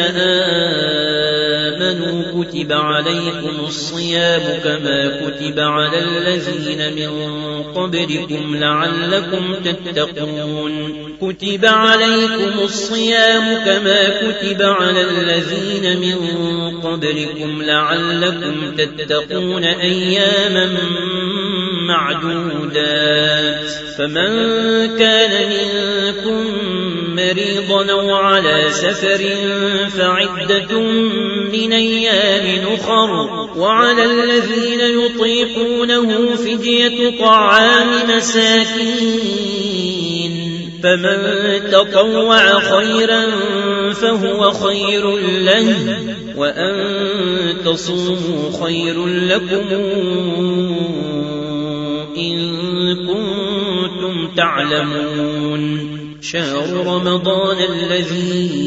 آمنوا كتب عليكم الصيام كما كتب على الذين من قبلكم لعلكم تتقون كتب عليكم الصيام كما كتب على الذين من قبلكم لعلكم تتقون أياما معدودات فمن كان منكم مريضا أو على سفر فعدة من أيام أخر وعلى الذين يطيقونه فدية طعام مساكين فمن تطوع خيرا فهو خير له وأن تصوموا خير لكم إن كنتم تعلمون شهر رمضان الذي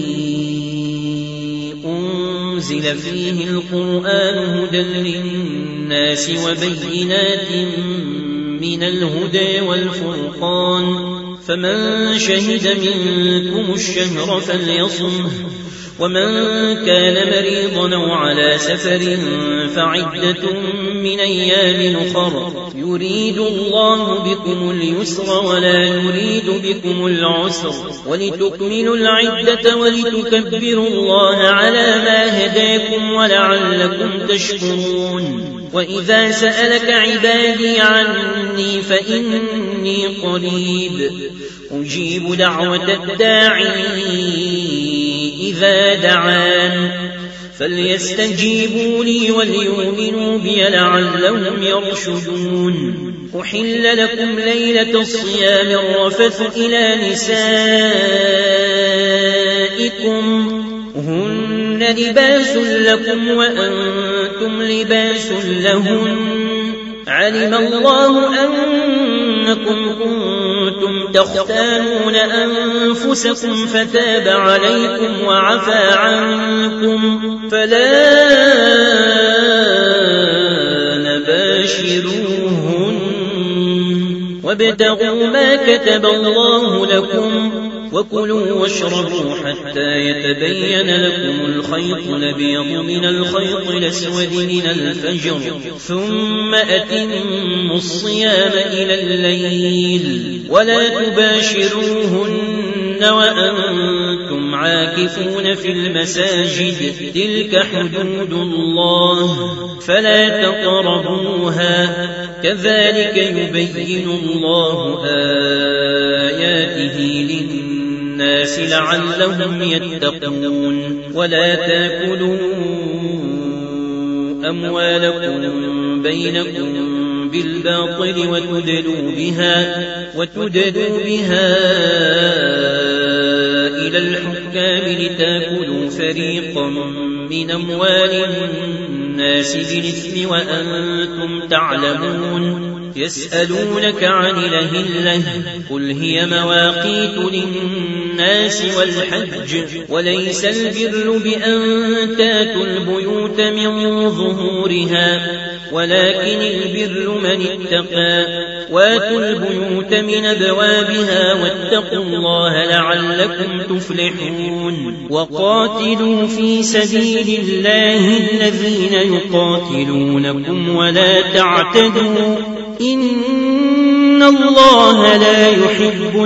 أنزل فيه القرآن هدى للناس وبينات من الهدى والفرقان فمن شهد منكم الشهر فليصمه ومن كان مريضا أو على سفر فعدة من أيام أخر يريد الله بكم اليسر ولا يريد بكم العسر ولتكملوا العدة ولتكبروا الله على ما هداكم ولعلكم تشكرون وإذا سألك عبادي عني فإني قريب أجيب دعوة الداعي إذا دعان فليستجيبوا لي وليؤمنوا بي لعلهم يرشدون أحل لكم ليلة الصيام الرفث إلى نسائكم هن لباس لكم وأنتم لباس لهن علم الله أنكم كنتم تختانون أنفسكم فتاب عليكم وعفى عنكم فلا نباشروهن وابتغوا ما كتب الله لكم وكلوا واشربوا حتى يتبين لكم الخيط الأبيض من الخيط الأسود من الفجر ثم أتموا الصيام إلى الليل ولا تباشروهن وأنتم عاكفون في المساجد تلك حدود الله فلا تقربوها كذلك يبين الله آياته للناس لعلهم يتقون ولا تاكلوا أموالكم بينكم بالباطل وتدلوا بها إلى الحكام لتاكلوا فريقا من أموال الناس بالإثم وأنتم تعلمون يسألونك عن الأهلة قل هي مواقيت للناس والحج وليس البر بأن تاتوا البيوت من ظهورها ولكن البر من اتقى واتوا البيوت من أبوابها واتقوا الله لعلكم تفلحون وقاتلوا في سبيل الله الذين يقاتلونكم ولا تعتدوا إن الله لا يحب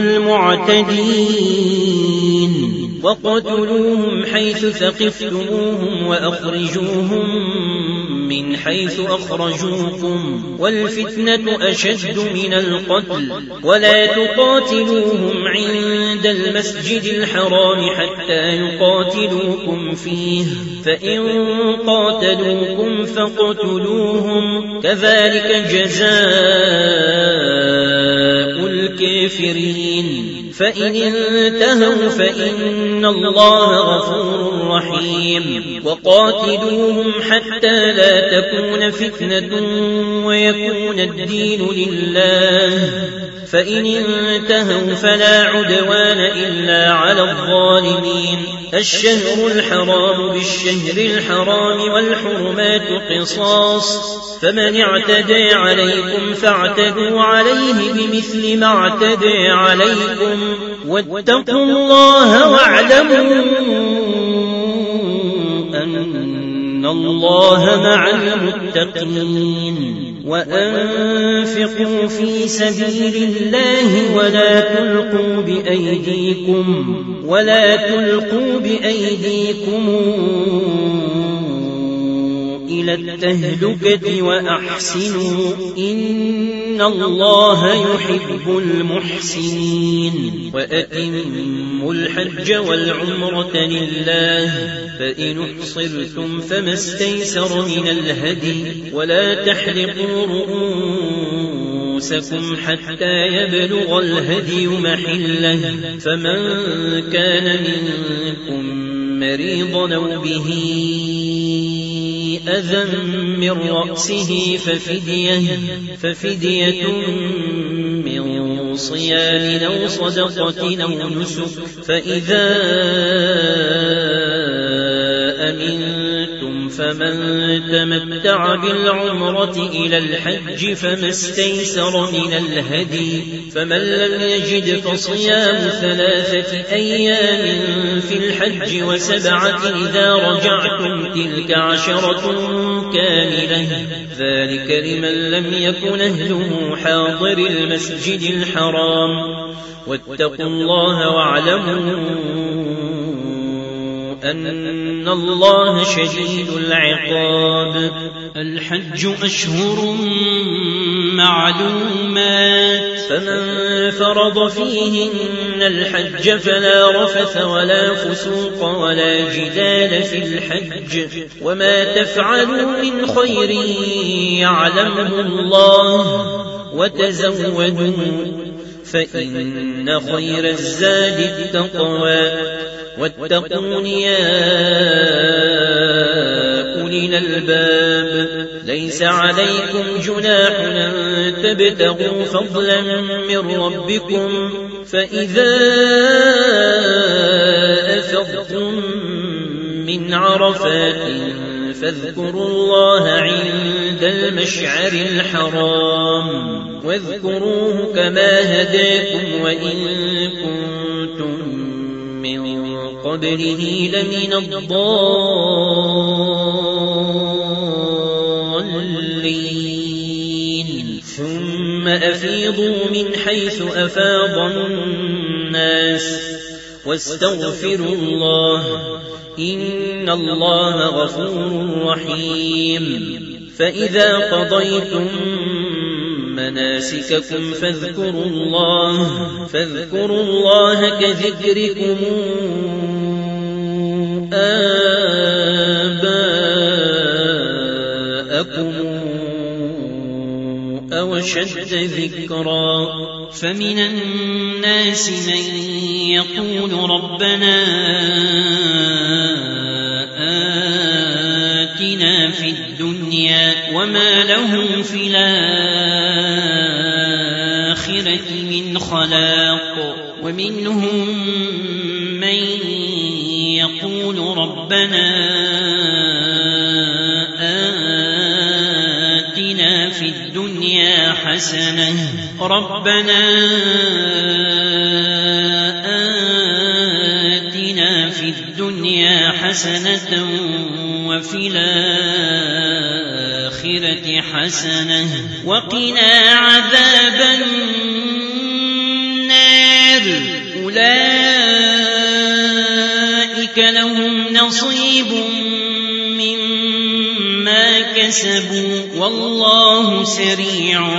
المعتدين وقتلوهم حيث ثقفتموهم وأخرجوهم من حيث أخرجوكم والفتنة أشد من القتل ولا تقاتلوهم عند المسجد الحرام حتى يقاتلوكم فيه فإن قاتلوكم فاقتلوهم كذلك جزاء الكافرين فإن انتهوا فإن الله غفور رحيم وقاتلوهم حتى لا تكون فتنة ويكون الدين لله فإن انتهوا فلا عدوان إلا على الظالمين الشهر الحرام بالشهر الحرام والحرمات قصاص فمن اعتدى عليكم فاعتدوا عليه بمثل ما اعتدى عليكم واتقوا الله واعلموا أن الله مع المتقين وأنفقوا في سبيل الله ولا تلقوا بأيديكم إلى التهلكة وأحسنوا إن الله يحب المحسنين وأتموا الحج والعمرة لله فإن احصرتم فما استيسر من الهدي ولا تحلقوا رؤوسكم حتى يبلغ الهدي محله فمن كان منكم مريضا أو به أذى من رأسه ففدية من صيام أو صدقة أو نسك فإذا أمنتم فمن تمتع بالعمرة إلى الحج فما استيسر من الهدي فمن لم يجد فصيام 3 أيام في الحج وسبعة إذا رجعتم تلك 10 كاملة ذلك لمن لم يكن أهله حاضر المسجد الحرام واتقوا الله واعلموا أن الله شديد العقاب الحج أشهر معلومات فمن فرض فيهن الحج فلا رفث ولا فسوق ولا جدال في الحج وما تفعلوا من خير يعلمه الله وتزودوا فإن خير الزاد التقوى واتقون يا أولي الألباب ليس عليكم جناح أن تبتغوا فضلا من ربكم فإذا أفضتم من عرفات فاذكروا الله عند المشعر الحرام واذكروه كما هداكم وإن كنتم من قبله لمن الضالين ثم أفيضوا من حيث أفاض الناس واستغفروا الله إن الله غفور رحيم فإذا قضيتم مناسككم فاذكروا الله كذكركم آباءكم أو أشد ذكرا فمن الناس من يقول ربنا آتنا في الدنيا وما له في الآخرة من خلاق ومنهم من يقول ربنا آتنا في الدنيا حسنة وفي الآخرة حسنة وقنا عذاب النار أولئك لهم نصيب مما كسبوا والله سريع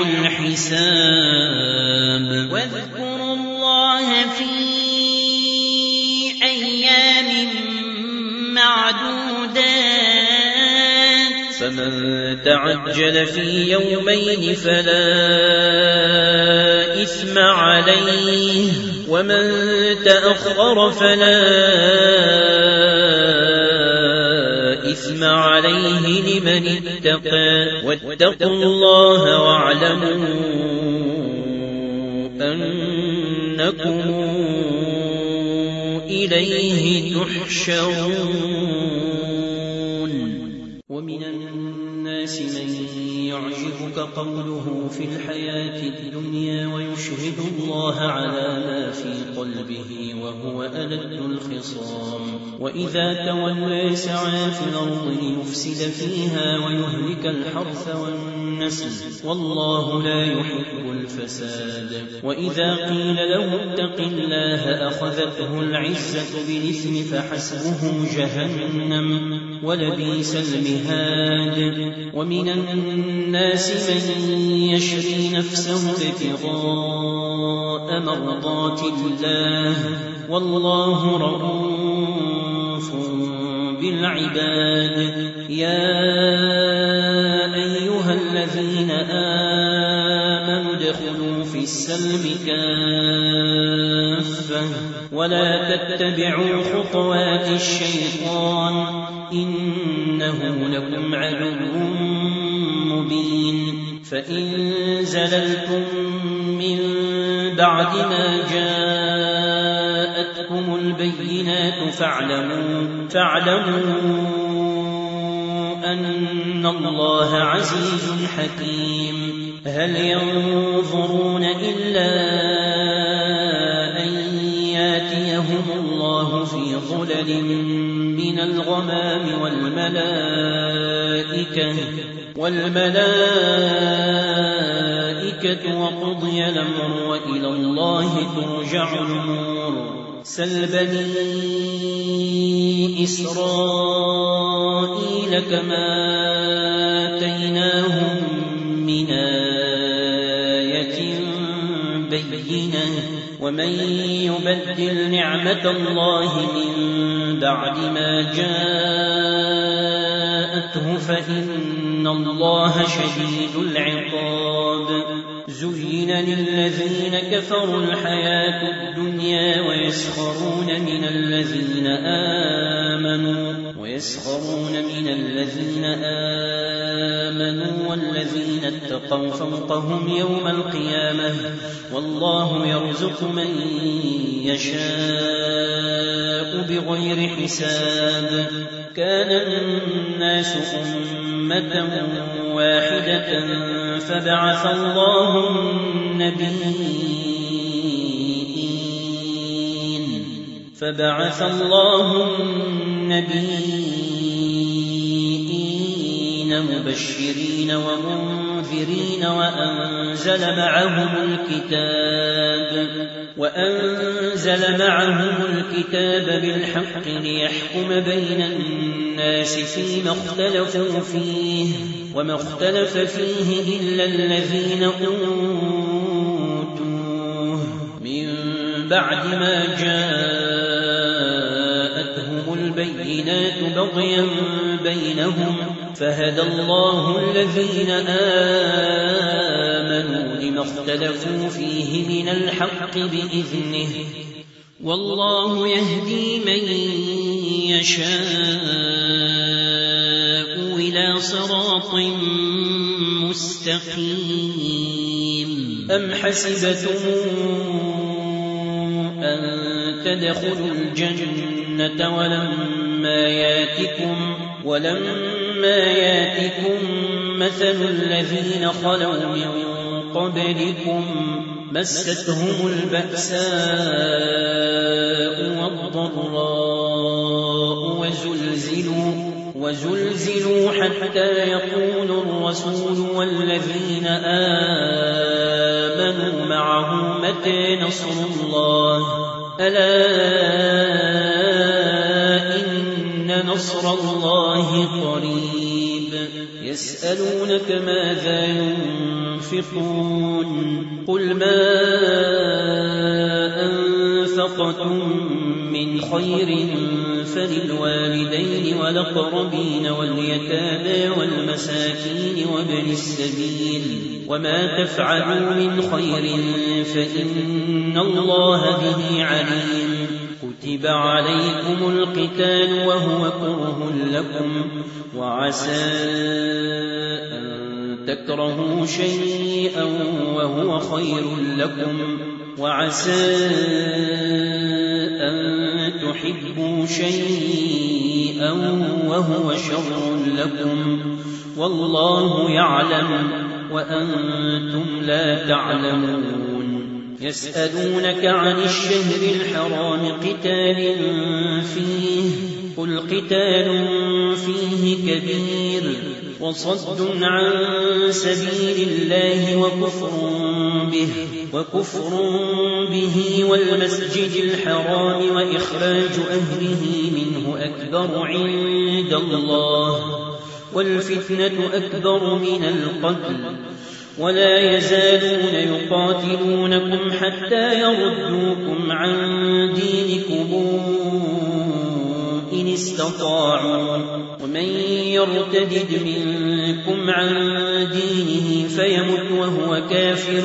الحساب
واذكروا الله في أيام معدودات
فمن تعجل في يومين فلا إثم عليه ومن تأخر فلا إثم عليه لمن اتقى واتقوا الله واعلموا أنكم إليه تحشرون ومن الناس من يعجبك قوله في الحياة الدنيا ويشهد الله على ما في قلبه وهو ألد الخصام وإذا تولى سعى في الأرض ليفسد فيها ويهلك الحرث والنسل والله لا يحب الفساد وإذا قيل له اتق الله أخذته العزة بالإثم فحسبه جهنم ولبئس المهاد ومن الناس من يشري نفسه ابتغاء مرضات الله والله رؤوف بالعباد يا أيها الذين آمنوا ادخلوا في السلم كافة ولا تتبعوا خطوات الشيطان إنه لكم عدو مبين فإن زللتم من بعد ما جاءتكم البينات فاعلموا أن الله عزيز حكيم هل ينظرون إلا أن ياتيهم الله في ظلل من الغمام والملائكة وقضي الأمر وإلى الله ترجع الأمور سل بني إسرائيل كما آتيناهم من آية بينة ومن يبدل نعمة الله من بعد ما جاءته فإن الله شديد العقاب زين للذين كفروا الحياة الدنيا ويسخرون من الذين آمنوا والذين اتقوا فوقهم يوم القيامة والله يرزق من يشاء بغير حساب كان الناس أمة واحدة فبعث الله النبيين مبشرين ومنذرين وأنزل معهم الكتاب بالحق ليحكم بين الناس فيما اختلفوا فيه وما اختلف فيه إلا الذين أوتوه من بعد ما جاءتهم البينات بغيا بينهم فهدى الله الذين آمنوا لما اختلفوا فيه من الحق بإذنه والله يهدي من يشاء إلى صراط مستقيم أم حسبتم أن تدخلوا الجنة ولما ياتكم مثل الذين خلوا من قبلكم مستهم البأساء والضراء وزلزلوا حتى يقول الرسول والذين آمنوا معه متى نصر الله ألا إن نصر الله قريب يسألونك ماذا ينفقون قل ما أنفقتم من خير فللوالدين والأقربين واليتامى والمساكين وابن السبيل وما تفعلوا من خير فإن الله به عليم كتب عليكم القتال وهو كره لكم وعسى أن تكرهوا شيئا وهو خير لكم وعسى أن تحبوا شيئا وهو شر لكم والله يعلم وأنتم لا تعلمون يسألونك عن الشهر الحرام قتال فيه قل قتال فيه كبير وصد عن سبيل الله وكفر به والمسجد الحرام وإخراج أهله منه أكبر عند الله والفتنة أكبر من القتل ولا يزالون يقاتلونكم حتى يردوكم عن دينكم إن استطاعوا ومن يرتد منكم عن دينه فيمت وهو كافر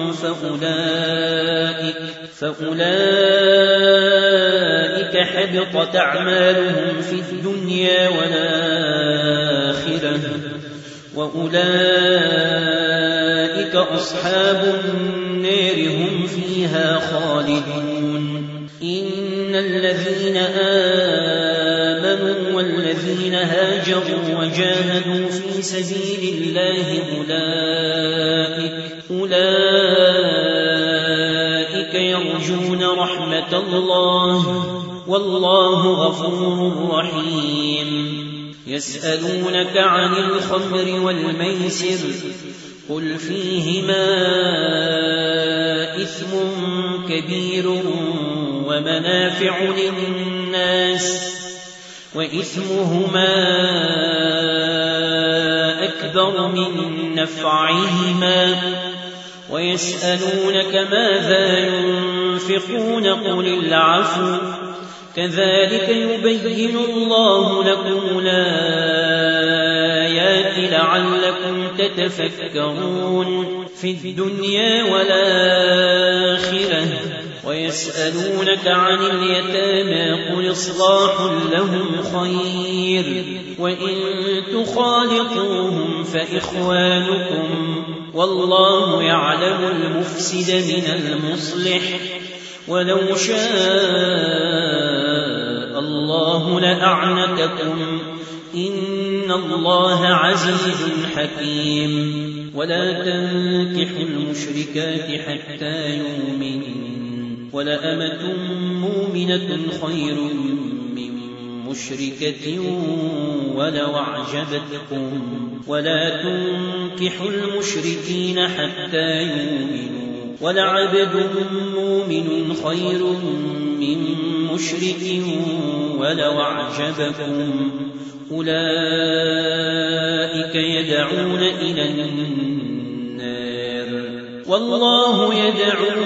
فأولئك حبطت أعمالهم في الدنيا والآخرة وأولئك أصحاب النار هم فيها خالدون إن الذين آمنوا والذين هاجروا وجاهدوا في سبيل الله أولئك يرجون رحمة الله والله غفور رحيم يسألونك عن الخمر والميسر قل فيهما إثم كبير ومنافع للناس وإثمهما أكبر من نفعهما ويسألونك ماذا ينفقون قل العفو كذلك يبين الله لكم الآيات لعلكم تتفكرون في الدنيا والآخرة ويسألونك عن اليتامى قل إصلاح لهم خير وإن تخالطوهم فإخوانكم والله يعلم المفسد من المصلح ولو شاء الله لأعنتكم إن الله عزيز حكيم ولا تنكحوا المشركات حتى يؤمنوا ولأمة مؤمنة خير من مشركة ولو أعجبتكم ولا تنكحوا المشركين حتى يؤمنوا ولعبد مؤمن خير من مشرك ولو أعجبكم أولئك يدعون إلى النار والله يدعو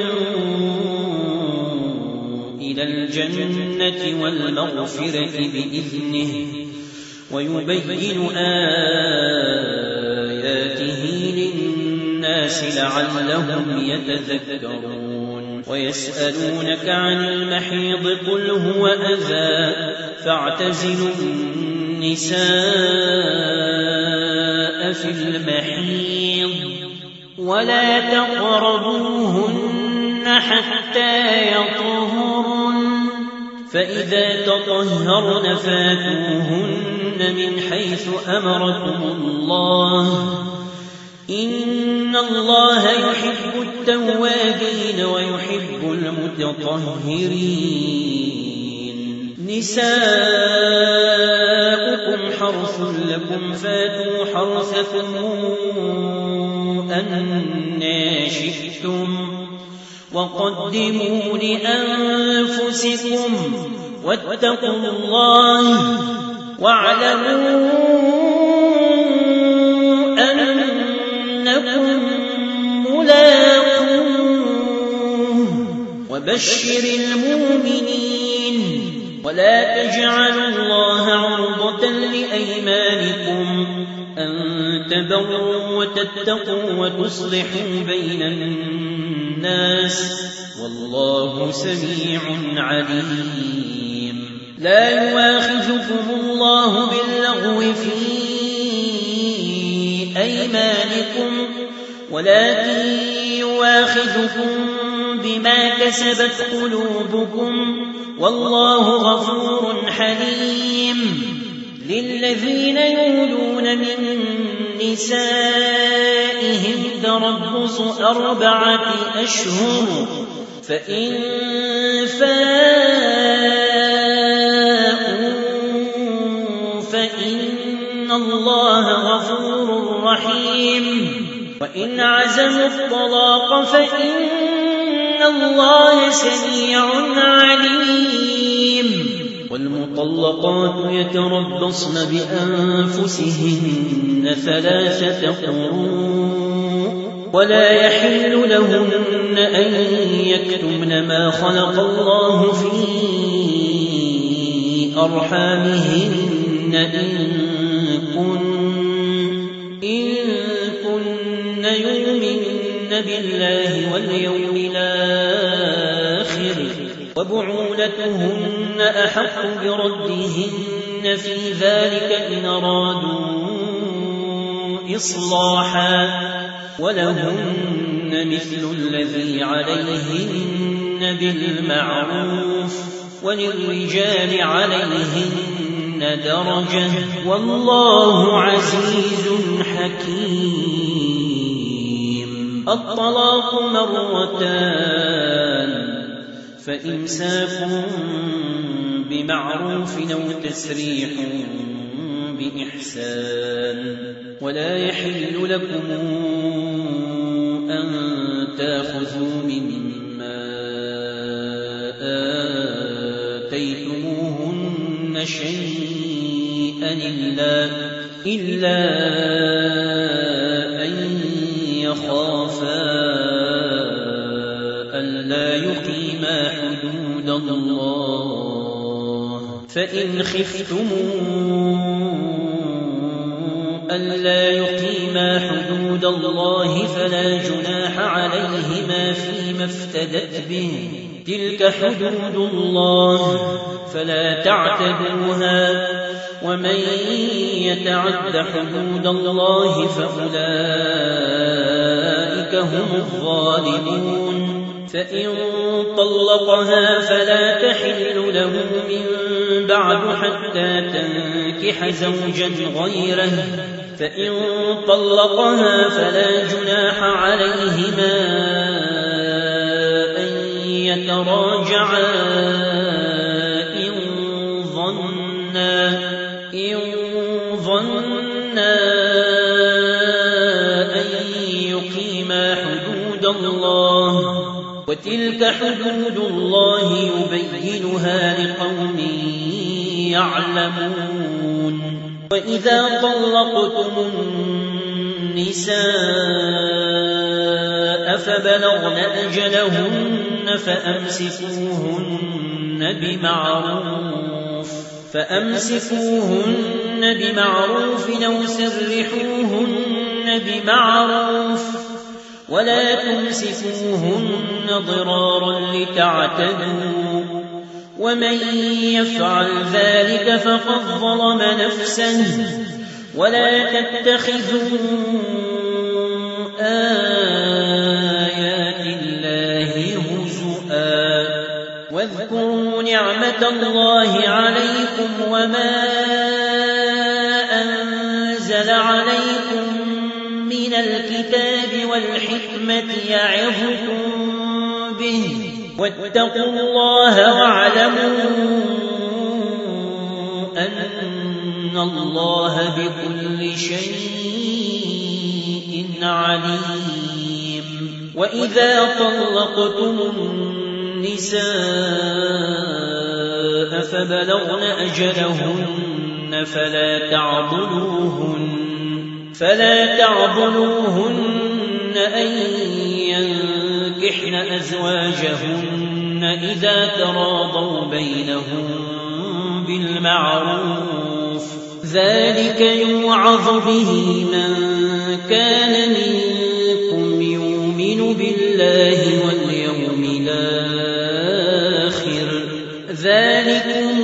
إلى الجنة والمغفرة بإذنه ويبين آياته للناس لعلهم يتذكرون ويسألونك عن المحيض قل هو أذى فاعتزلوا النساء في المحيض ولا تقربوهن حتى يطهرن فإذا تطهرن فاتوهن من حيث أمركم الله إن الله يحب التوابين ويحب المتطهرين نساؤكم حرث لكم فاتوا حرثكم أنى شئتم وقدموا لأنفسكم واتقوا الله واعلموا أنكم ملاقوه وبشر المؤمنين ولا تجعلوا الله عرضة لأيمانكم أن تبروا وتتقوا وتصلحوا بين الناس والله سميع عليم لا يؤاخذكم الله باللغو في أيمانكم ولكن يؤاخذكم بما كسبت قلوبكم والله غفور حليم للذين يولون من نسائهم تربص 4 أشهر فإن فاءوا فإن الله غفور رحيم وإن عزموا الطلاق فإن الله سميع عليم والمطلقات يتربصن بأنفسهن 3 قروء ولا يحل لهن أن يكتمن ما خلق الله في أرحامهن إن كن يؤمن بالله واليوم الآخر وبعولتهن أحق بردهن في ذلك إن أرادوا إصلاحا ولهن مثل الذي عليهن بالمعروف وللرجال عليهن درجة والله عزيز حكيم الطلاق 2 فإمساك بمعروف أو تسريح بإحسان ولا يحل لكم أن تأخذوا مما آتيتموهن شيئا إلا أن يخافا ألا يقيما حدود الله فإن خفتم ألا يقيما حدود الله فلا جناح عليهما فيما افتدت به تلك حدود الله فلا تعتدوها ومن يتعد حدود الله فأولئك هم الظالمون فإن طلقها فلا تحل له من بعد حتى تنكح زوجا غيره فإن طلقها فلا جناح عليهما أن يتراجعا إن ظنا أن يقيما حدود الله وتلك حدود الله يبينها لقوم يعلمون وإذا طلقتم النساء فبلغن أجلهن فأمسكوهن بمعروف أو سرحوهن بمعروف ولا تمسكوهن ضرارا لتعتدوا ومن يفعل ذلك فقد ظلم نفسه ولا تتخذوا آيات الله هزؤا واذكروا نعمة الله عليكم وما أنزل عليكم من الكتاب والحكمة يعظكم به واتقوا الله واعلموا أن الله بكل شيء عليم وإذا طلقتم النساء فبلغن أجلهن فلا تعضلوهن أن ينكحن أزواجهن إذا تراضوا بينهم بالمعروف ذلك يوعظ به من كان منكم يؤمن بالله واليوم الآخر ذلكم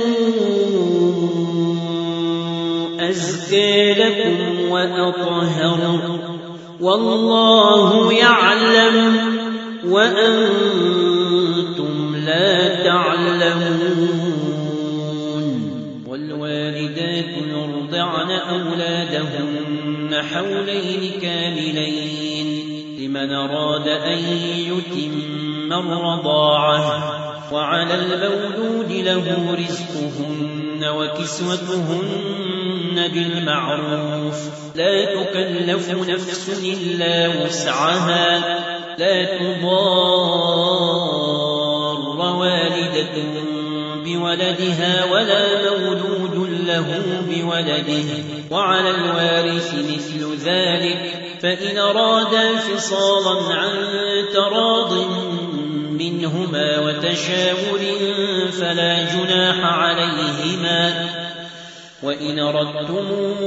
أزكى لكم وأطهر والله يعلم وأنتم لا تعلمون والوالدات يرضعن أولادهن حولين كاملين لمن أراد أن يتم الرضاعة وعلى المولود له رزقهن وكسوتهن بالمعروف لا تكلف نفس إلا وسعها لا تضار والدة بولدها ولا مولود له بولده وعلى الوارث مثل ذلك فإن أرادا فصالا عن تراض منهما وتشاور فلا جناح عليهما وإن أردتم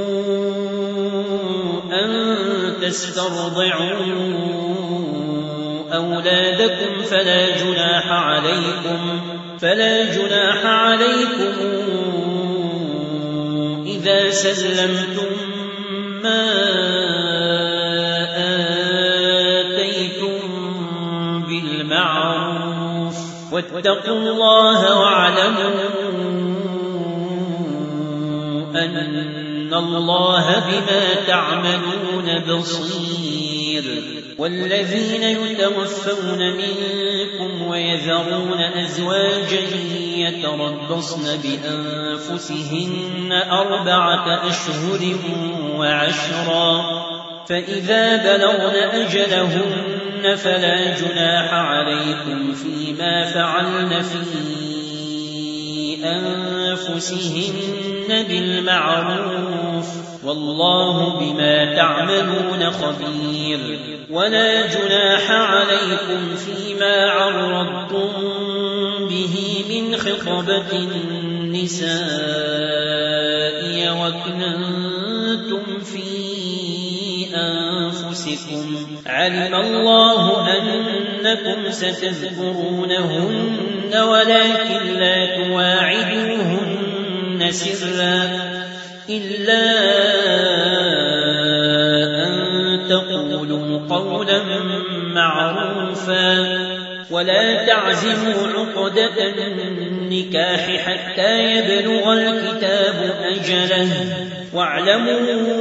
أن تسترضعوا أولادكم فلا جناح عليكم إذا سلمتم ما آتيتم بالمعروف واتقوا الله واعلموا أن الله بما تعملون بصير والذين يتوفون منكم ويذرون أزواجا يتربصن بأنفسهن 4 أشهر وعشرا فإذا بلغن أجلهن فلا جناح عليكم فيما فعلن في أنفسهن بالمعروف والله بما تعملون خبير ولا جناح عليكم فيما عرضتم به من خطبة النساء وكننتم في أنفسكم علم الله أنكم ستذكرونهن ولكن لا تواعدوهن سرا إلا أن تقولوا قولا معروفا ولا تعزموا عقدة النكاح حتى يبلغ الكتاب أجله واعلموا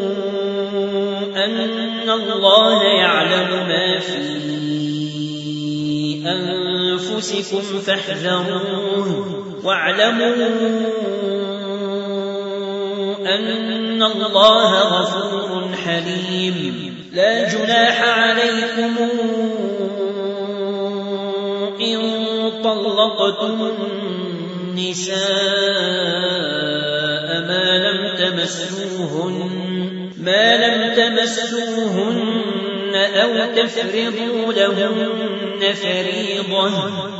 أن الله يعلم ما في أنفسكم فاحذروه واعلموا أن الله غفور حليم لا جناح عليكم إن طلقتم النساء ما لم تمسوهن أو تفرضوا لهن فريضة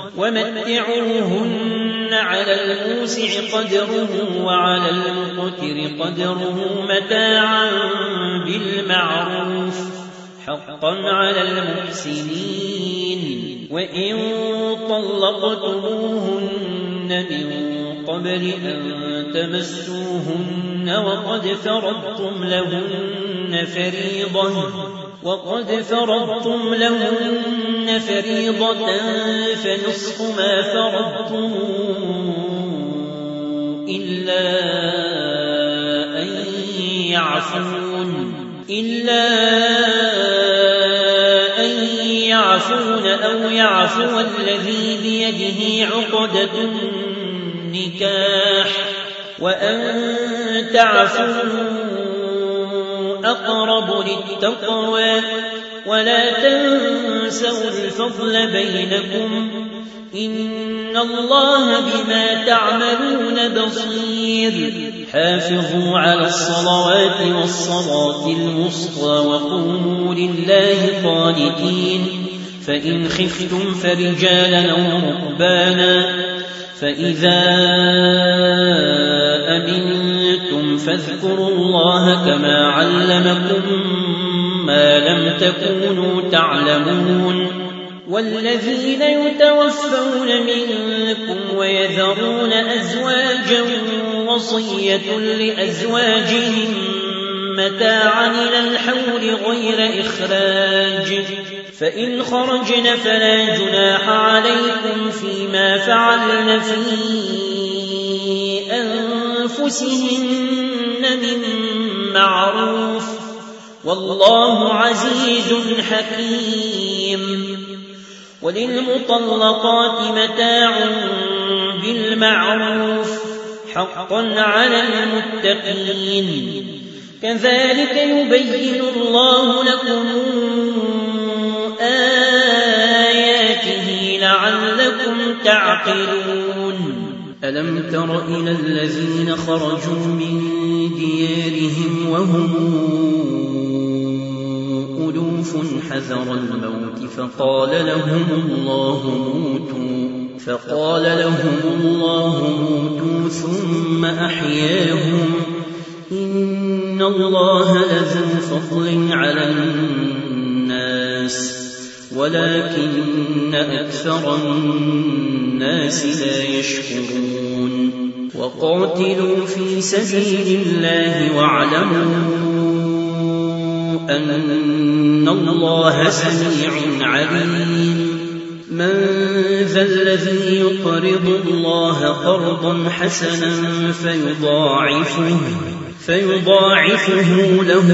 ومتعوهن على الموسع قدره وعلى المقتر قدره متاعا بالمعروف حقا على المحسنين وإن طلقتموهن من قبل أن تمسوهن وقد فرضتم لهن فريضة فنصف ما فرضتم إلا أن يعفون أو يعفو الذي بيده عقدة النكاح وأن تعفوا أقرب للتقوى ولا تنسوا الفضل بينكم إن إن الله بما تعملون بصير حافظوا على الصلوات والصلاة الوسطى وقوموا لله قانتين فإن خفتم فرجالا أو ركبانا فإذا أمنتم فاذكروا الله كما علمكم ما لم تكونوا تعلمون والذين يتوفون منكم ويذرون أزواجا وصية لأزواجهم متاعا إلى الحول غير إخراج فإن خرجن فلا جناح عليكم فيما فعلن في أنفسهن من معروف والله عزيز حكيم وللمطلقات متاع بالمعروف حقا على المتقين كذلك يبين الله لكم آياته لعلكم تعقلون ألم تر إلى الذين خرجوا من ديارهم وهم ألوف حذر الموت فقال لهم الله موتوا ثم أحياهم إن الله لذو فضل على الناس ولكن أكثر الناس لا يشكرون وقاتلوا في سبيل الله واعلموا أن الله سميع عليم من ذا الذي يقرض الله قرضا حسنا فيضاعفه له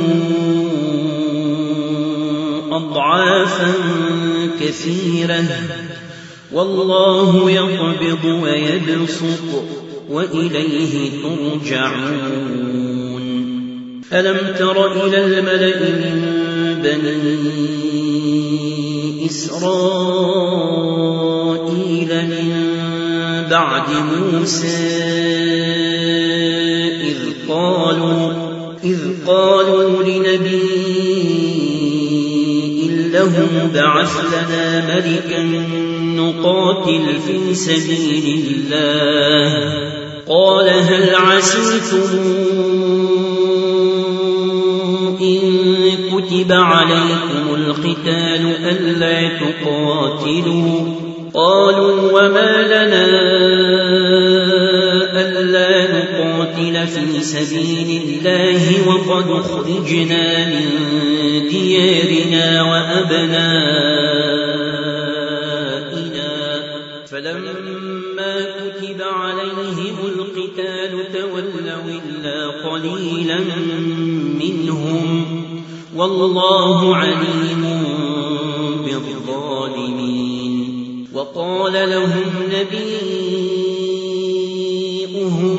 أضعافا كثيرة والله يقبض ويبسط وإليه ترجعون ألم تر إلى الملأ من بني إسرائيل من بعد موسى إذ قالوا لنبي له بعث لنا ملكا نقاتل في سبيل الله قال هل عسيتم إن كتب عليكم القتال ألا تقاتلوا قالوا وما لنا ألا نقاتل في سبيل الله وقد أخرجنا من ديارنا وأبنائنا فلما كتب عليهم القتال تولوا إلا قليلا منهم والله عليم بالظالمين وقال لهم نبيهم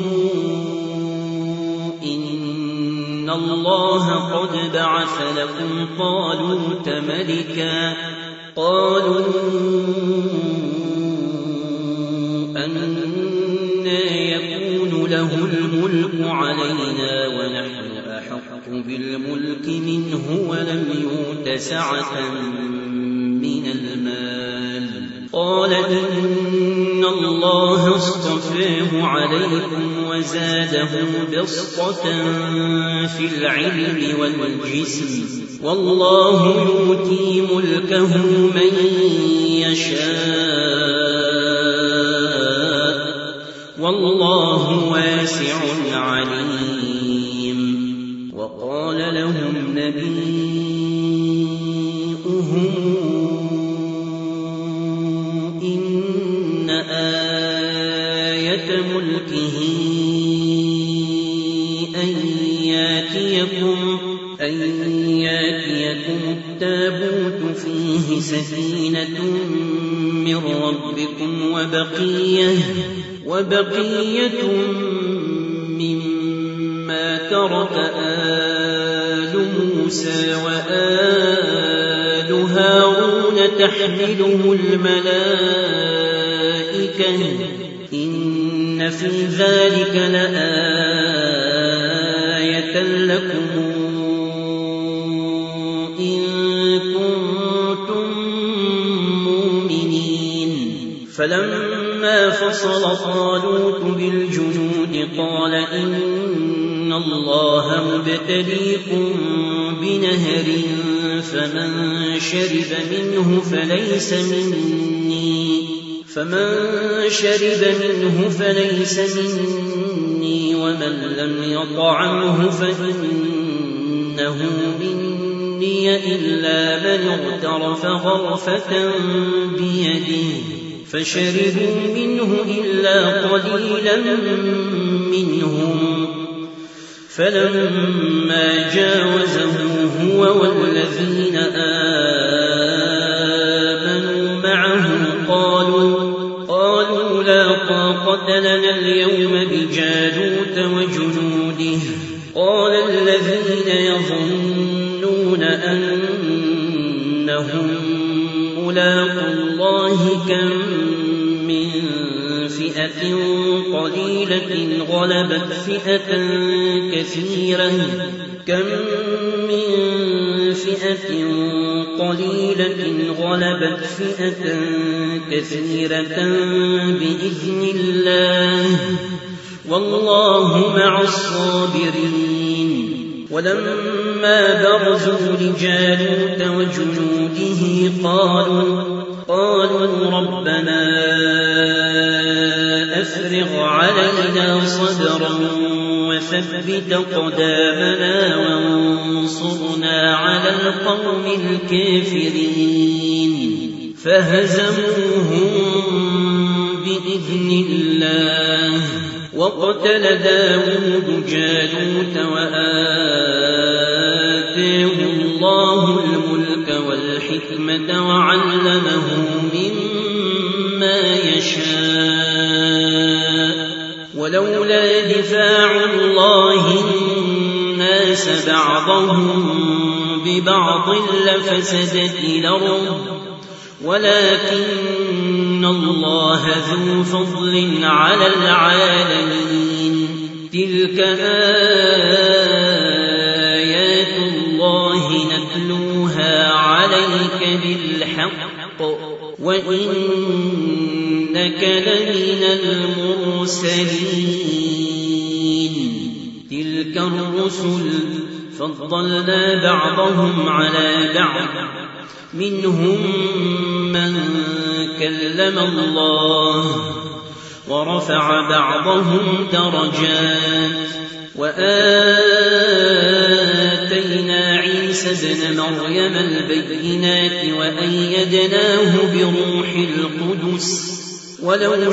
إن الله قد بعث لكم طالوت ملكا قالوا أنى يكون له الملك علينا ونحن أحق بالملك منه ولم يؤت سعة من المال قال إن الله اصطفاه عليكم وزاده بسطة في العلم والجسم والله يؤتي ملكه من يشاء والله واسع عليم وقال لهم نبيهم إن آية ملكه أن ياتيكم التابوت فيه سكينة من ربكم وبقية مما ترك آل موسى وآل هارون تحمله الملائكة إفكا إن في ذلك لآية لكم إن كنتم مؤمنين فلما فصل طالوت بالجنود قال إن الله مبتليكم بنهر فمن شرب منه فليس مني ومن لم يطعمه فإنه مني إلا من اغترف غرفة بيده فشربوا منه إلا قليلا منهم فلما جاوزه هو والذين آمنوا معه قالوا لا طاقة لنا اليوم بجالوت وجنوده قال الذين يظنون أنهم ملاقو الله كم من فئة قليلة غلبت فئة كثيرة بإذن الله والله مع الصابرين ولما برزوا لجالوت وجنوده قالوا ربنا أفرغ علينا صبرا وثبت قدامنا وانصرنا على القوم الكافرين فهزموهم بإذن الله وقتل داود جالوت وآتاه الله الملك والحكمة وعلمه مما يشاء ولولا دفاع الله الناس بعضهم ببعض لفسدت الأرض ولكن الله ذو فضل على العالمين تلك آيات الله نتلوها عليك بالحق وإنك لمن المرسلين تلك الرسل فضلنا بعضهم على بعض منهم من كلم الله ورفع بعضهم درجات وآتينا عيسى ابن مريم البينات وأيدناه بروح القدس ولو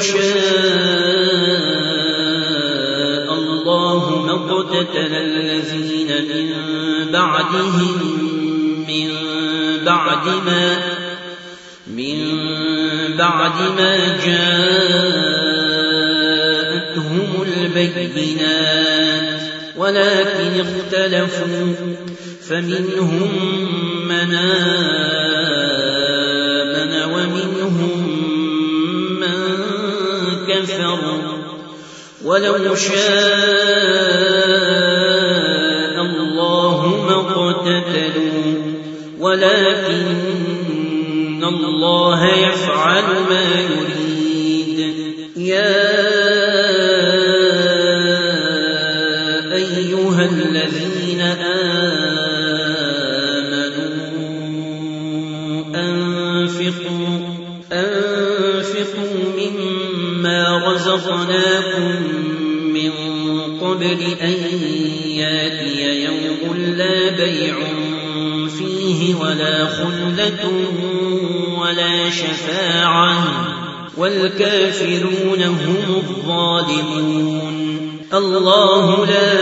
شاء الله ما اقتتل الذين من بعدهم من بعد ما جاءتهم البينات ولكن اختلفوا فمنهم من آمن ومنهم من كفر ولو شاء الله ما اقتتلوا ولكن الله يفعل ما يريد يا أيها الذين آمنوا أنفقوا مما رزقناكم من قبل أن ياتي يوم لا بيع فيه ولا خلة ولا شفاعة والكافرون هم الظالمون الله لا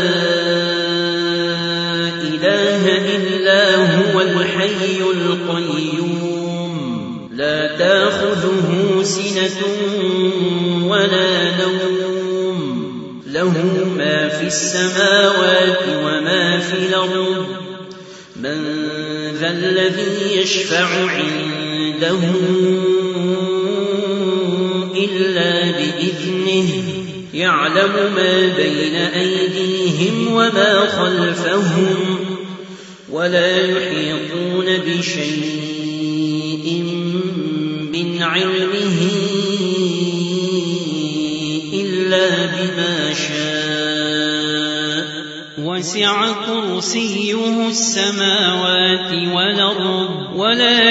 إله إلا هو الحي القيوم لا تأخذه سنة ولا نوم له ما في السماوات وما في الأرض من ذا الذي يشفع عنده إلا بإذنه يعلم ما بين أيديهم وما خلفهم ولا يحيطون بشيء من علمه إلا بما شاء وسع كرسيه السماوات والأرض ولا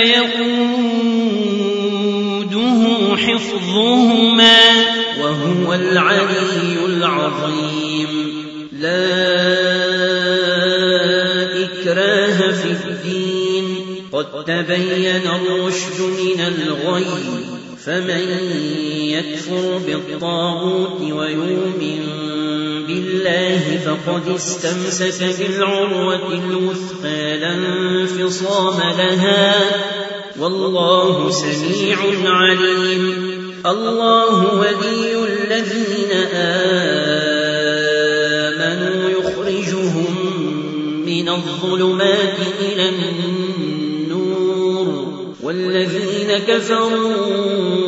يئوده حفظهما وهو العلي العظيم لا إكراه في الدين قد تبين الرشد من الغي فمن يكفر بالطاغوت ويؤمن بالله فقد استمسك بالعروة الوثقى لا انفصام لها والله سميع عليم الله ولي الذين آمنوا يخرجهم من الظلمات إلى النور والذين كفروا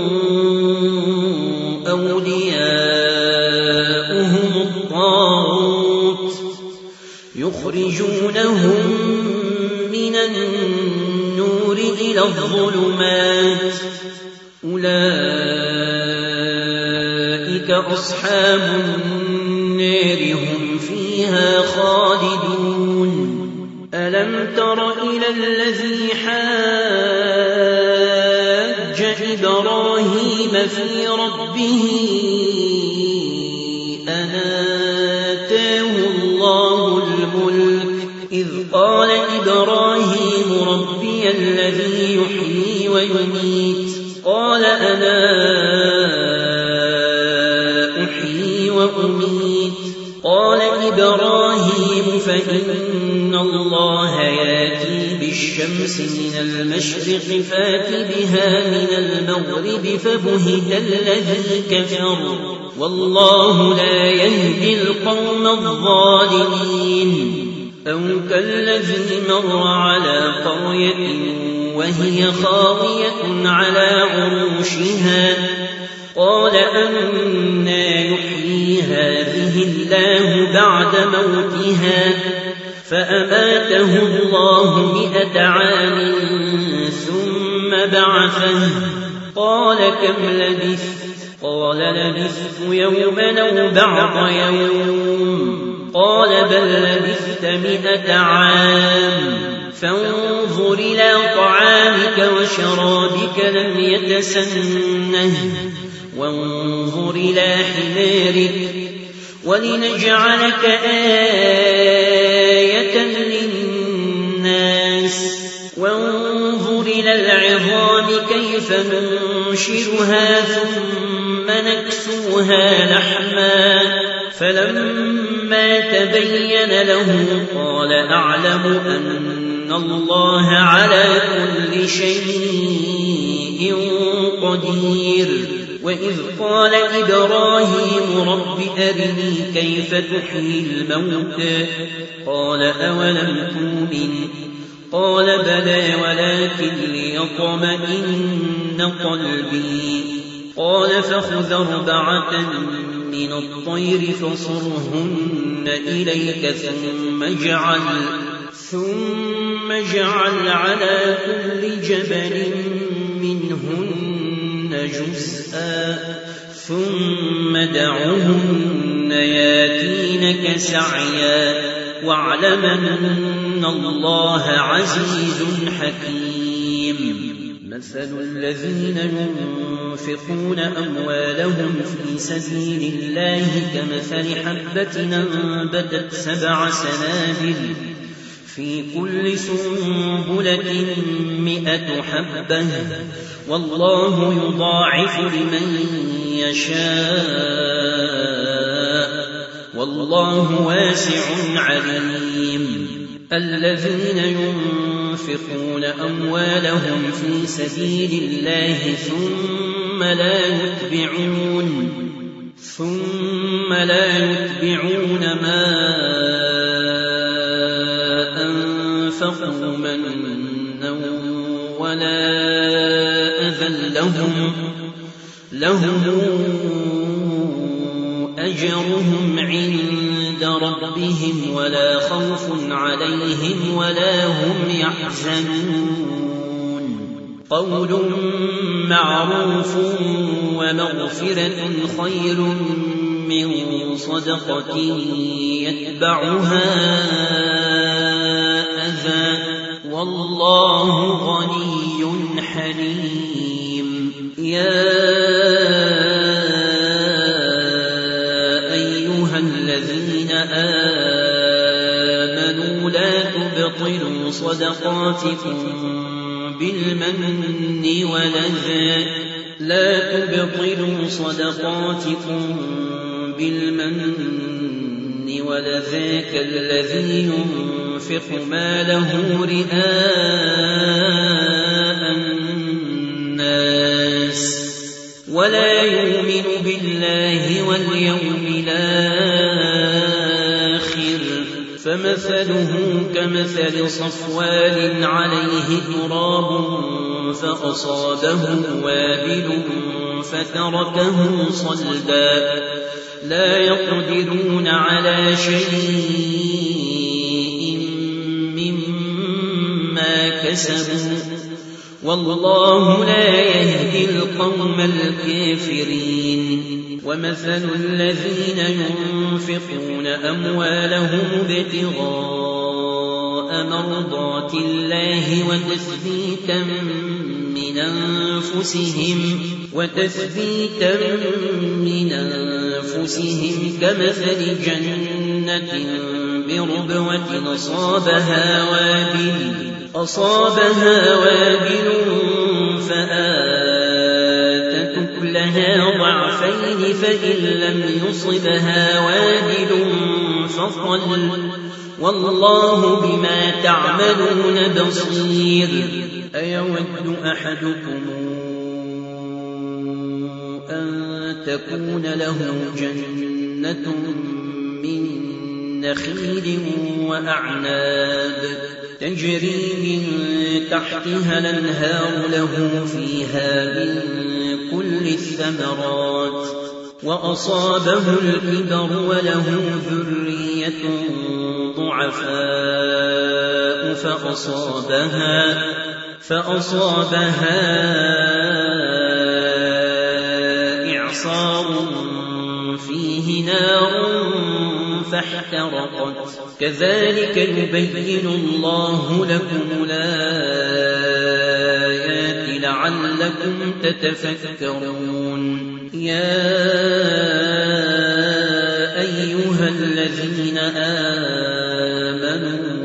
أولياؤهم الطاغوت يخرجونهم من النور إلى الظلمات أولئك أصحاب النار هم فيها خالدون ألم تر إلى الذي حاج إبراهيم في ربه أن آتاه الله الملك إذ قال إبراهيم ربي الذي يحيي ويميت قال أنا أحيي وأميت قال إبراهيم فإن الله يأتي بالشمس من المشرق فات بها من المغرب فبهت الذي كفر والله لا يهدي القوم الظالمين أو كالذي مر على قرية وهي خاوية على عروشها قال أنى يحيي هذه الله بعد موتها فأماته الله 100 عام ثم بعثه قال كم لبثت قال لبثت يوما أو بعض يوم قال بل لبثت 100 عام فانظر إلى طعامك وشرابك لم يتسنه وانظر إلى حمارك ولنجعلك آية للناس وانظر إلى العظام كيف ننشرها ثم نكسوها لحما فلما تبين له قال أعلم أن الله على كل شيء قدير وإذ قال إبراهيم رب أرني كيف تحيي الموتى قال أولم تؤمن قال بلى ولكن ليطمئن قلبي قال فخذ 4 من الطير فصرهن إليك ثم اجعل على كل جبل منهن جزءا ثم دعهن ياتينك سعيا واعلم أن الله عزيز حكيم مثل الذين ينفقون أموالهم في سبيل الله كمثل حبة أنبتت 7 سنابل في كل سنبلة 100 حبة والله يضاعف لمن يشاء والله واسع عليم الذين ينفقون أموالهم في سبيل الله ثم لا يتبعون ما أنفقوا منا ولا أذى لهم أجرهم عند ربهم ولا خوف عليهم ولا هم يحزنون قول معروف ومغفرة خير من صدقة يتبعها أذى والله غني حليم يا أيها الذين آمنوا لا تبطلوا صدقاتكم بالمن والأذى كالذي ينفق ماله رئاء الناس ولا يؤمن بالله واليوم الآخر فمثله كمثل صفوان عليه تراب فأصابه وابل فتركه صلدا لا يقدرون على شيء مما كسبوا والله لا يهدي القوم الكافرين ومثل الذين ينفقون أموالهم ابتغاء مرضات الله وتثبيتا من أنفسهم كمثل جنة بربوة أصابها وابل فآتت أكلها ضعفين فإن لم يصبها وابل فطل والله بما تعملون بصير أيود أحدكم أن تكون له جنة من نخيل وأعناب تجري من تحتها الأنهار له فيها من كل الثمرات وأصابه الكبر وله ذرية ضعفاء فأصابها إعصار فيه نار فاحترقت كذلك يبين الله لكم الآيات لعلكم تتفكرون يا أيها الذين آمنوا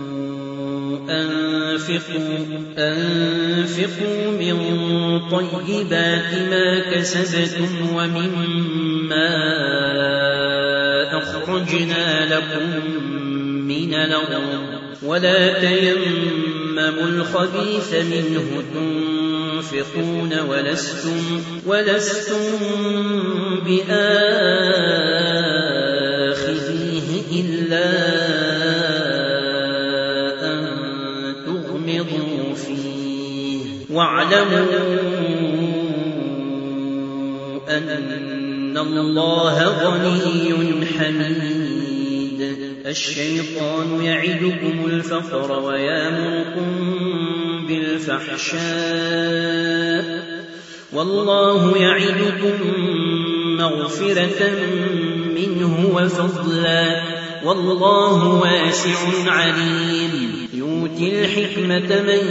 أنفقوا من طيبات ما كسبتم ومما أخرجنا لكم من الأرض ولا تيمموا الخبيث منه تنفقون ولستم بآخذيه إلا أن تغمضوا فيه واعلموا أن الله غني حميد الشيطان يعدكم الفقر ويأمركم بالفحشاء والله يعدكم مغفرة منه وفضلا والله واسع عليم يؤتي الحكمة من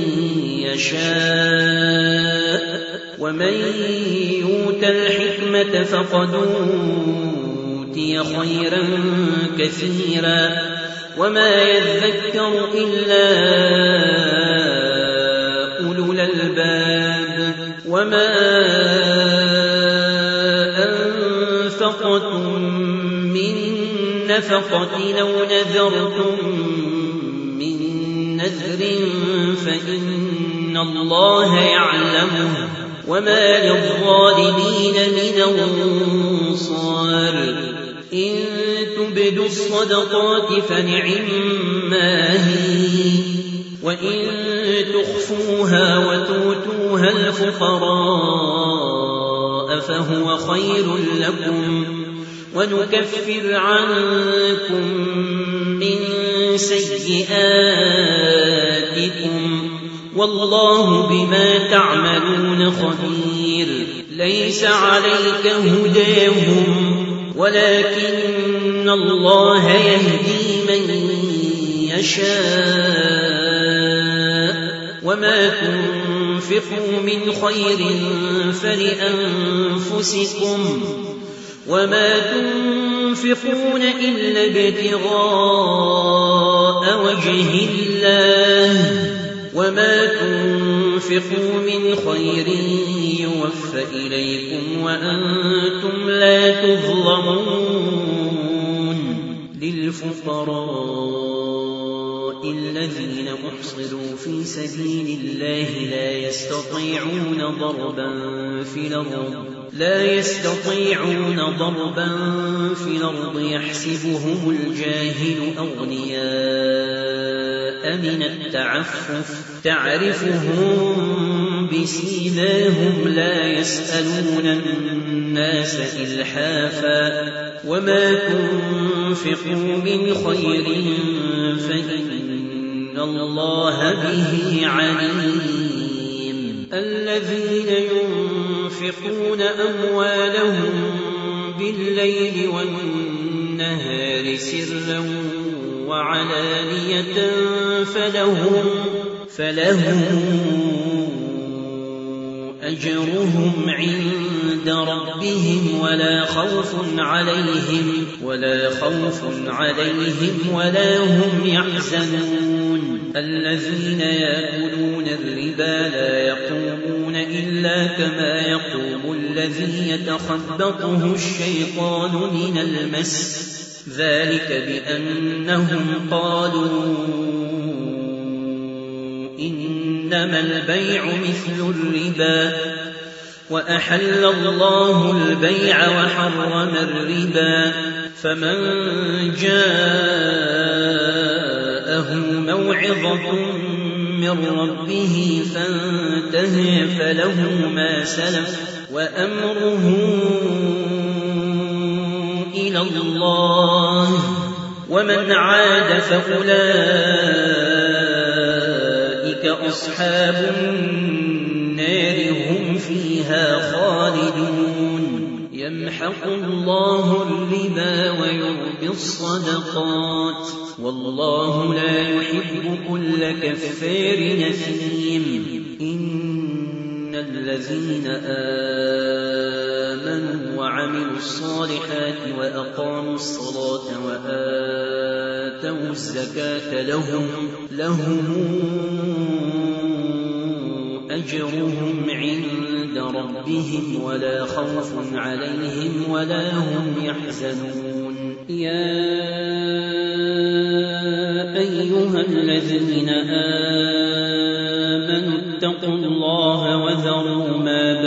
يشاء ومن يؤت الحكمة فقد أوتي خيرا كثيرا وما يذكر إلا أولو الألباب وما أنفقتم من نفقة لو نذرتم من نذر فإن الله يعلمه وما للظالمين من أنصار إن تبدوا الصدقات فنعما هي وإن تخفوها وتؤتوها الفقراء فهو خير لكم ونكفر عنكم من سيئاتكم والله بما تعملون خبير. ليس عليك هداهم ولكن الله يهدي من يشاء وما تنفقوا من خير فلأنفسكم وما تنفقون إلا ابتغاء وجه الله وما تنفقوا من خير يوفى إليكم وأنتم لا تظلمون. للفقراء الذين أحصروا في سبيل الله لا يستطيعون ضربا في الأرض يحسبهم الجاهل أغنياء من التعفف تعرفهم بسيماهم لا يسألون الناس إلحافا وما تنفقوا من خير فإن الله به عليم. الذين ينفقون أموالهم بالليل والنهار سرا وعلانية فلهم أجرهم عند ربهم ولا خوف عليهم ولا هم يحزنون. الذين يأكلون الربا لا يقومون إلا كما يقوم الذي يتخبطه الشيطان من المس ذلك بأنهم قالوا إنما البيع مثل الربا وأحل الله البيع وحرم الربا. فمن جاءه موعظة من ربه فانتهى فله ما سلف وأمره إلى الله ومن عاد فأولئك أصحاب النار هم فيها خالدون. يمحق الله الربا ويربي الصدقات والله لا يحب كل كفار نثيم. إن الذين آمنوا وعملوا الصالحات وأقاموا الصلاة وآتوا الزكاة لهم أجرهم عند ربهم ولا خوف عليهم ولا هم يحزنون. يا أيها الذين آمنوا اتقوا الله وذروا ما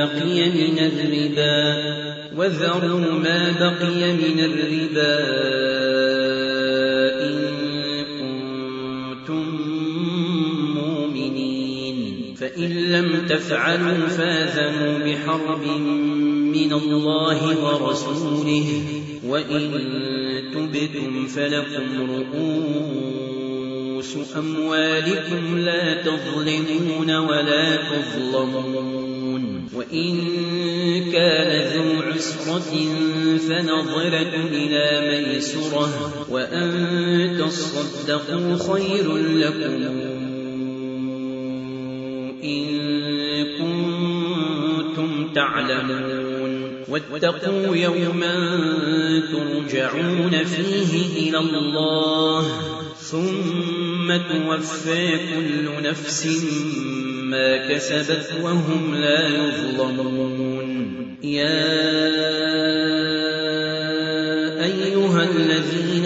بقي من الربا إن كنتم مؤمنين. فإن لم تفعلوا فآذنوا بحرب من الله ورسوله وإن تبتم فلكم رؤوس أموالكم لا تظلمون ولا تظلمون. وإن كان ذو عسرة فنظرة إلى ميسرة وأن تصدقوا خير لكم إن كنتم تعلمون. واتقوا يوما ترجعون فيه إلى الله ثم توفى كل نفس ما كسبت وهم لا يظلمون. يا أيها الذين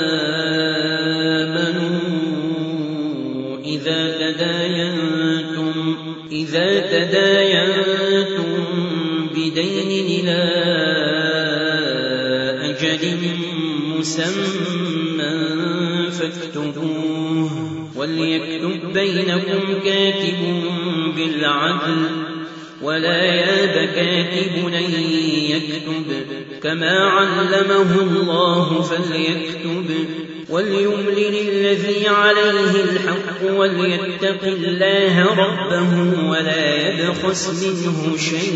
آمنوا إذا تداينتم بدين إلى أجل مسمى فاكتبوه وليكتب بينكم كاتب بالعدل ولا ياب كاتب أن يكتب كما علمه الله فليكتب وليملل الذي عليه الحق وليتق الله ربه ولا يبخس منه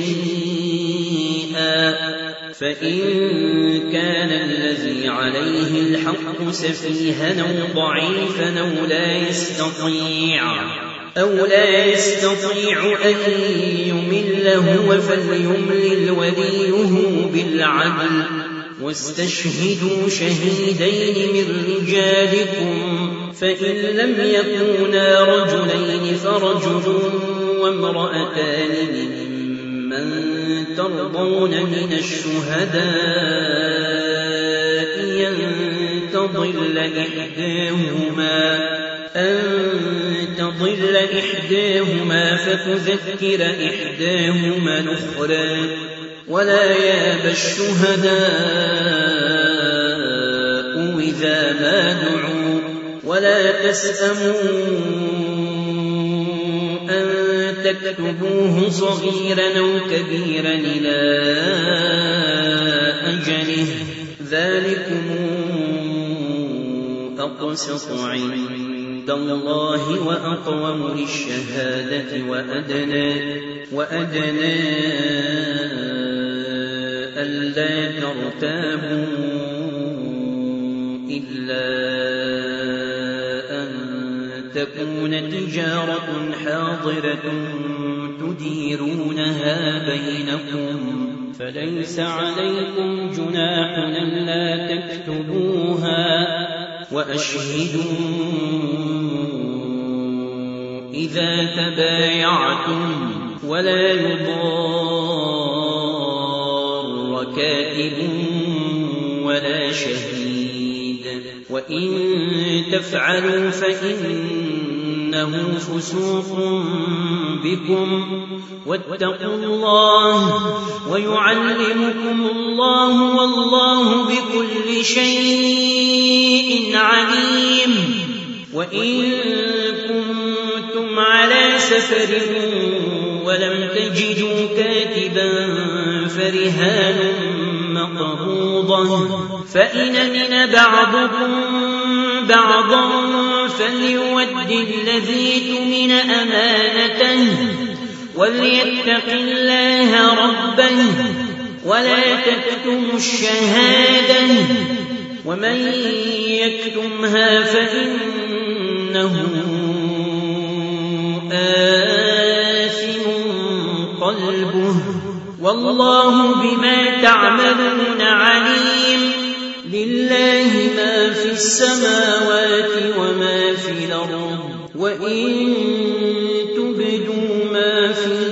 شيئا فإن كان الذي عليه الحق سفيها أو ضعيفا أو لا يستطيع أن يمل هو فليملل وليه بالعدل واستشهدوا شهيدين من رجالكم فإن لم يكونا رجلين فرجل وامرأتان ممن ترضون من الشهداء أن تضل إحداهما فتذكر إحداهما الأخرى ولا ياب الشهداء إذا ما دعوا ولا تسأموا أن تكتبوه صغيرا أو كبيرا إلى أجله ذلكم أقسط عند الله وأقوم للشهادة وأدنى ألا ترتابوا إلا أن تكون تجارة حاضرة تديرونها بينكم فليس عليكم جناح ألا تكتبوها وأشهدوا إذا تبايعتم ولا يضار كاتب ولا شهيد وإن تفعلوا فإنه فسوق بكم واتقوا الله ويعلمكم الله والله بكل شيء عليم وإن كنتم على سفر ولم تجدوا كاتبا فرهان مقبوضة فإن أمن بعضكم بعضا فليؤد الذي اؤتمن أمانته وليتق الله ربه ولا تكتموا الشهادة ومن يكتمها فإنه آثم قلبه والله بما تعملون عليم لله ما في السماوات وما في الأرض وإن تبدوا ما في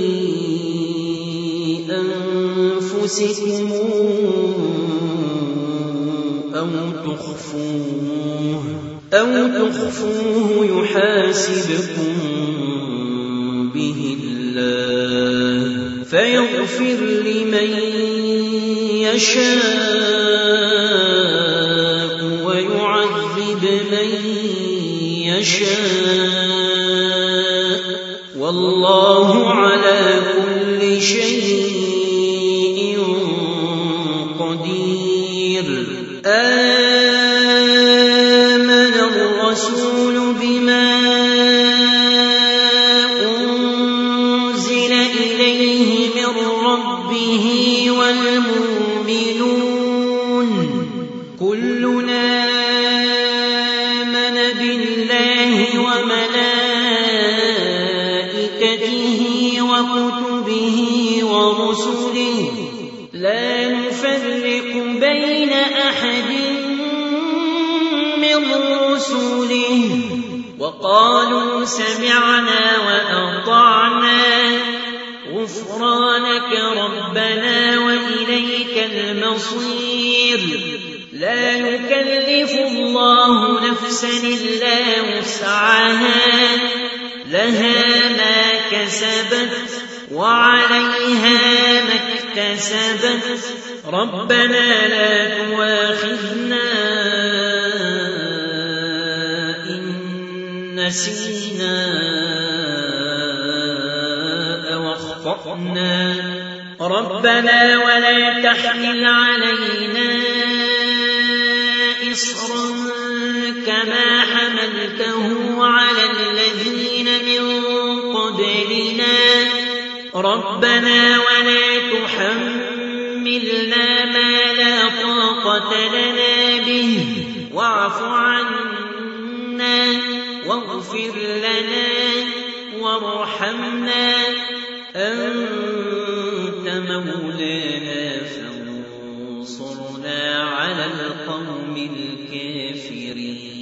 أنفسكم أو تخفوه يحاسبكم به الله فيغفر لمن يشاء ويعذب من يشاء والله على كل شيء قدير آمن الرسول بما أنزل إليه من ربه والمؤمنون كلنا آمن بالله وملائكته وكتبه ورسله لا نفرق بين أحد من رسله وقالوا سمعنا وأطعنا غفرانك ربنا وإليك المصير لا يكلف الله نفسا إلا وسعها لها ما كسبت وعليها ما اكتسبت ربنا لا تؤاخذنا إن نسينا أو أخطأنا ربنا ولا تحمل علينا إصرا كما حملته على الذين من قبلنا ربنا ولا تحملنا ما لا طاقة لنا به واعف عنا واغفر لنا وارحمنا أنت مولانا فانصرنا على القوم الكافرين.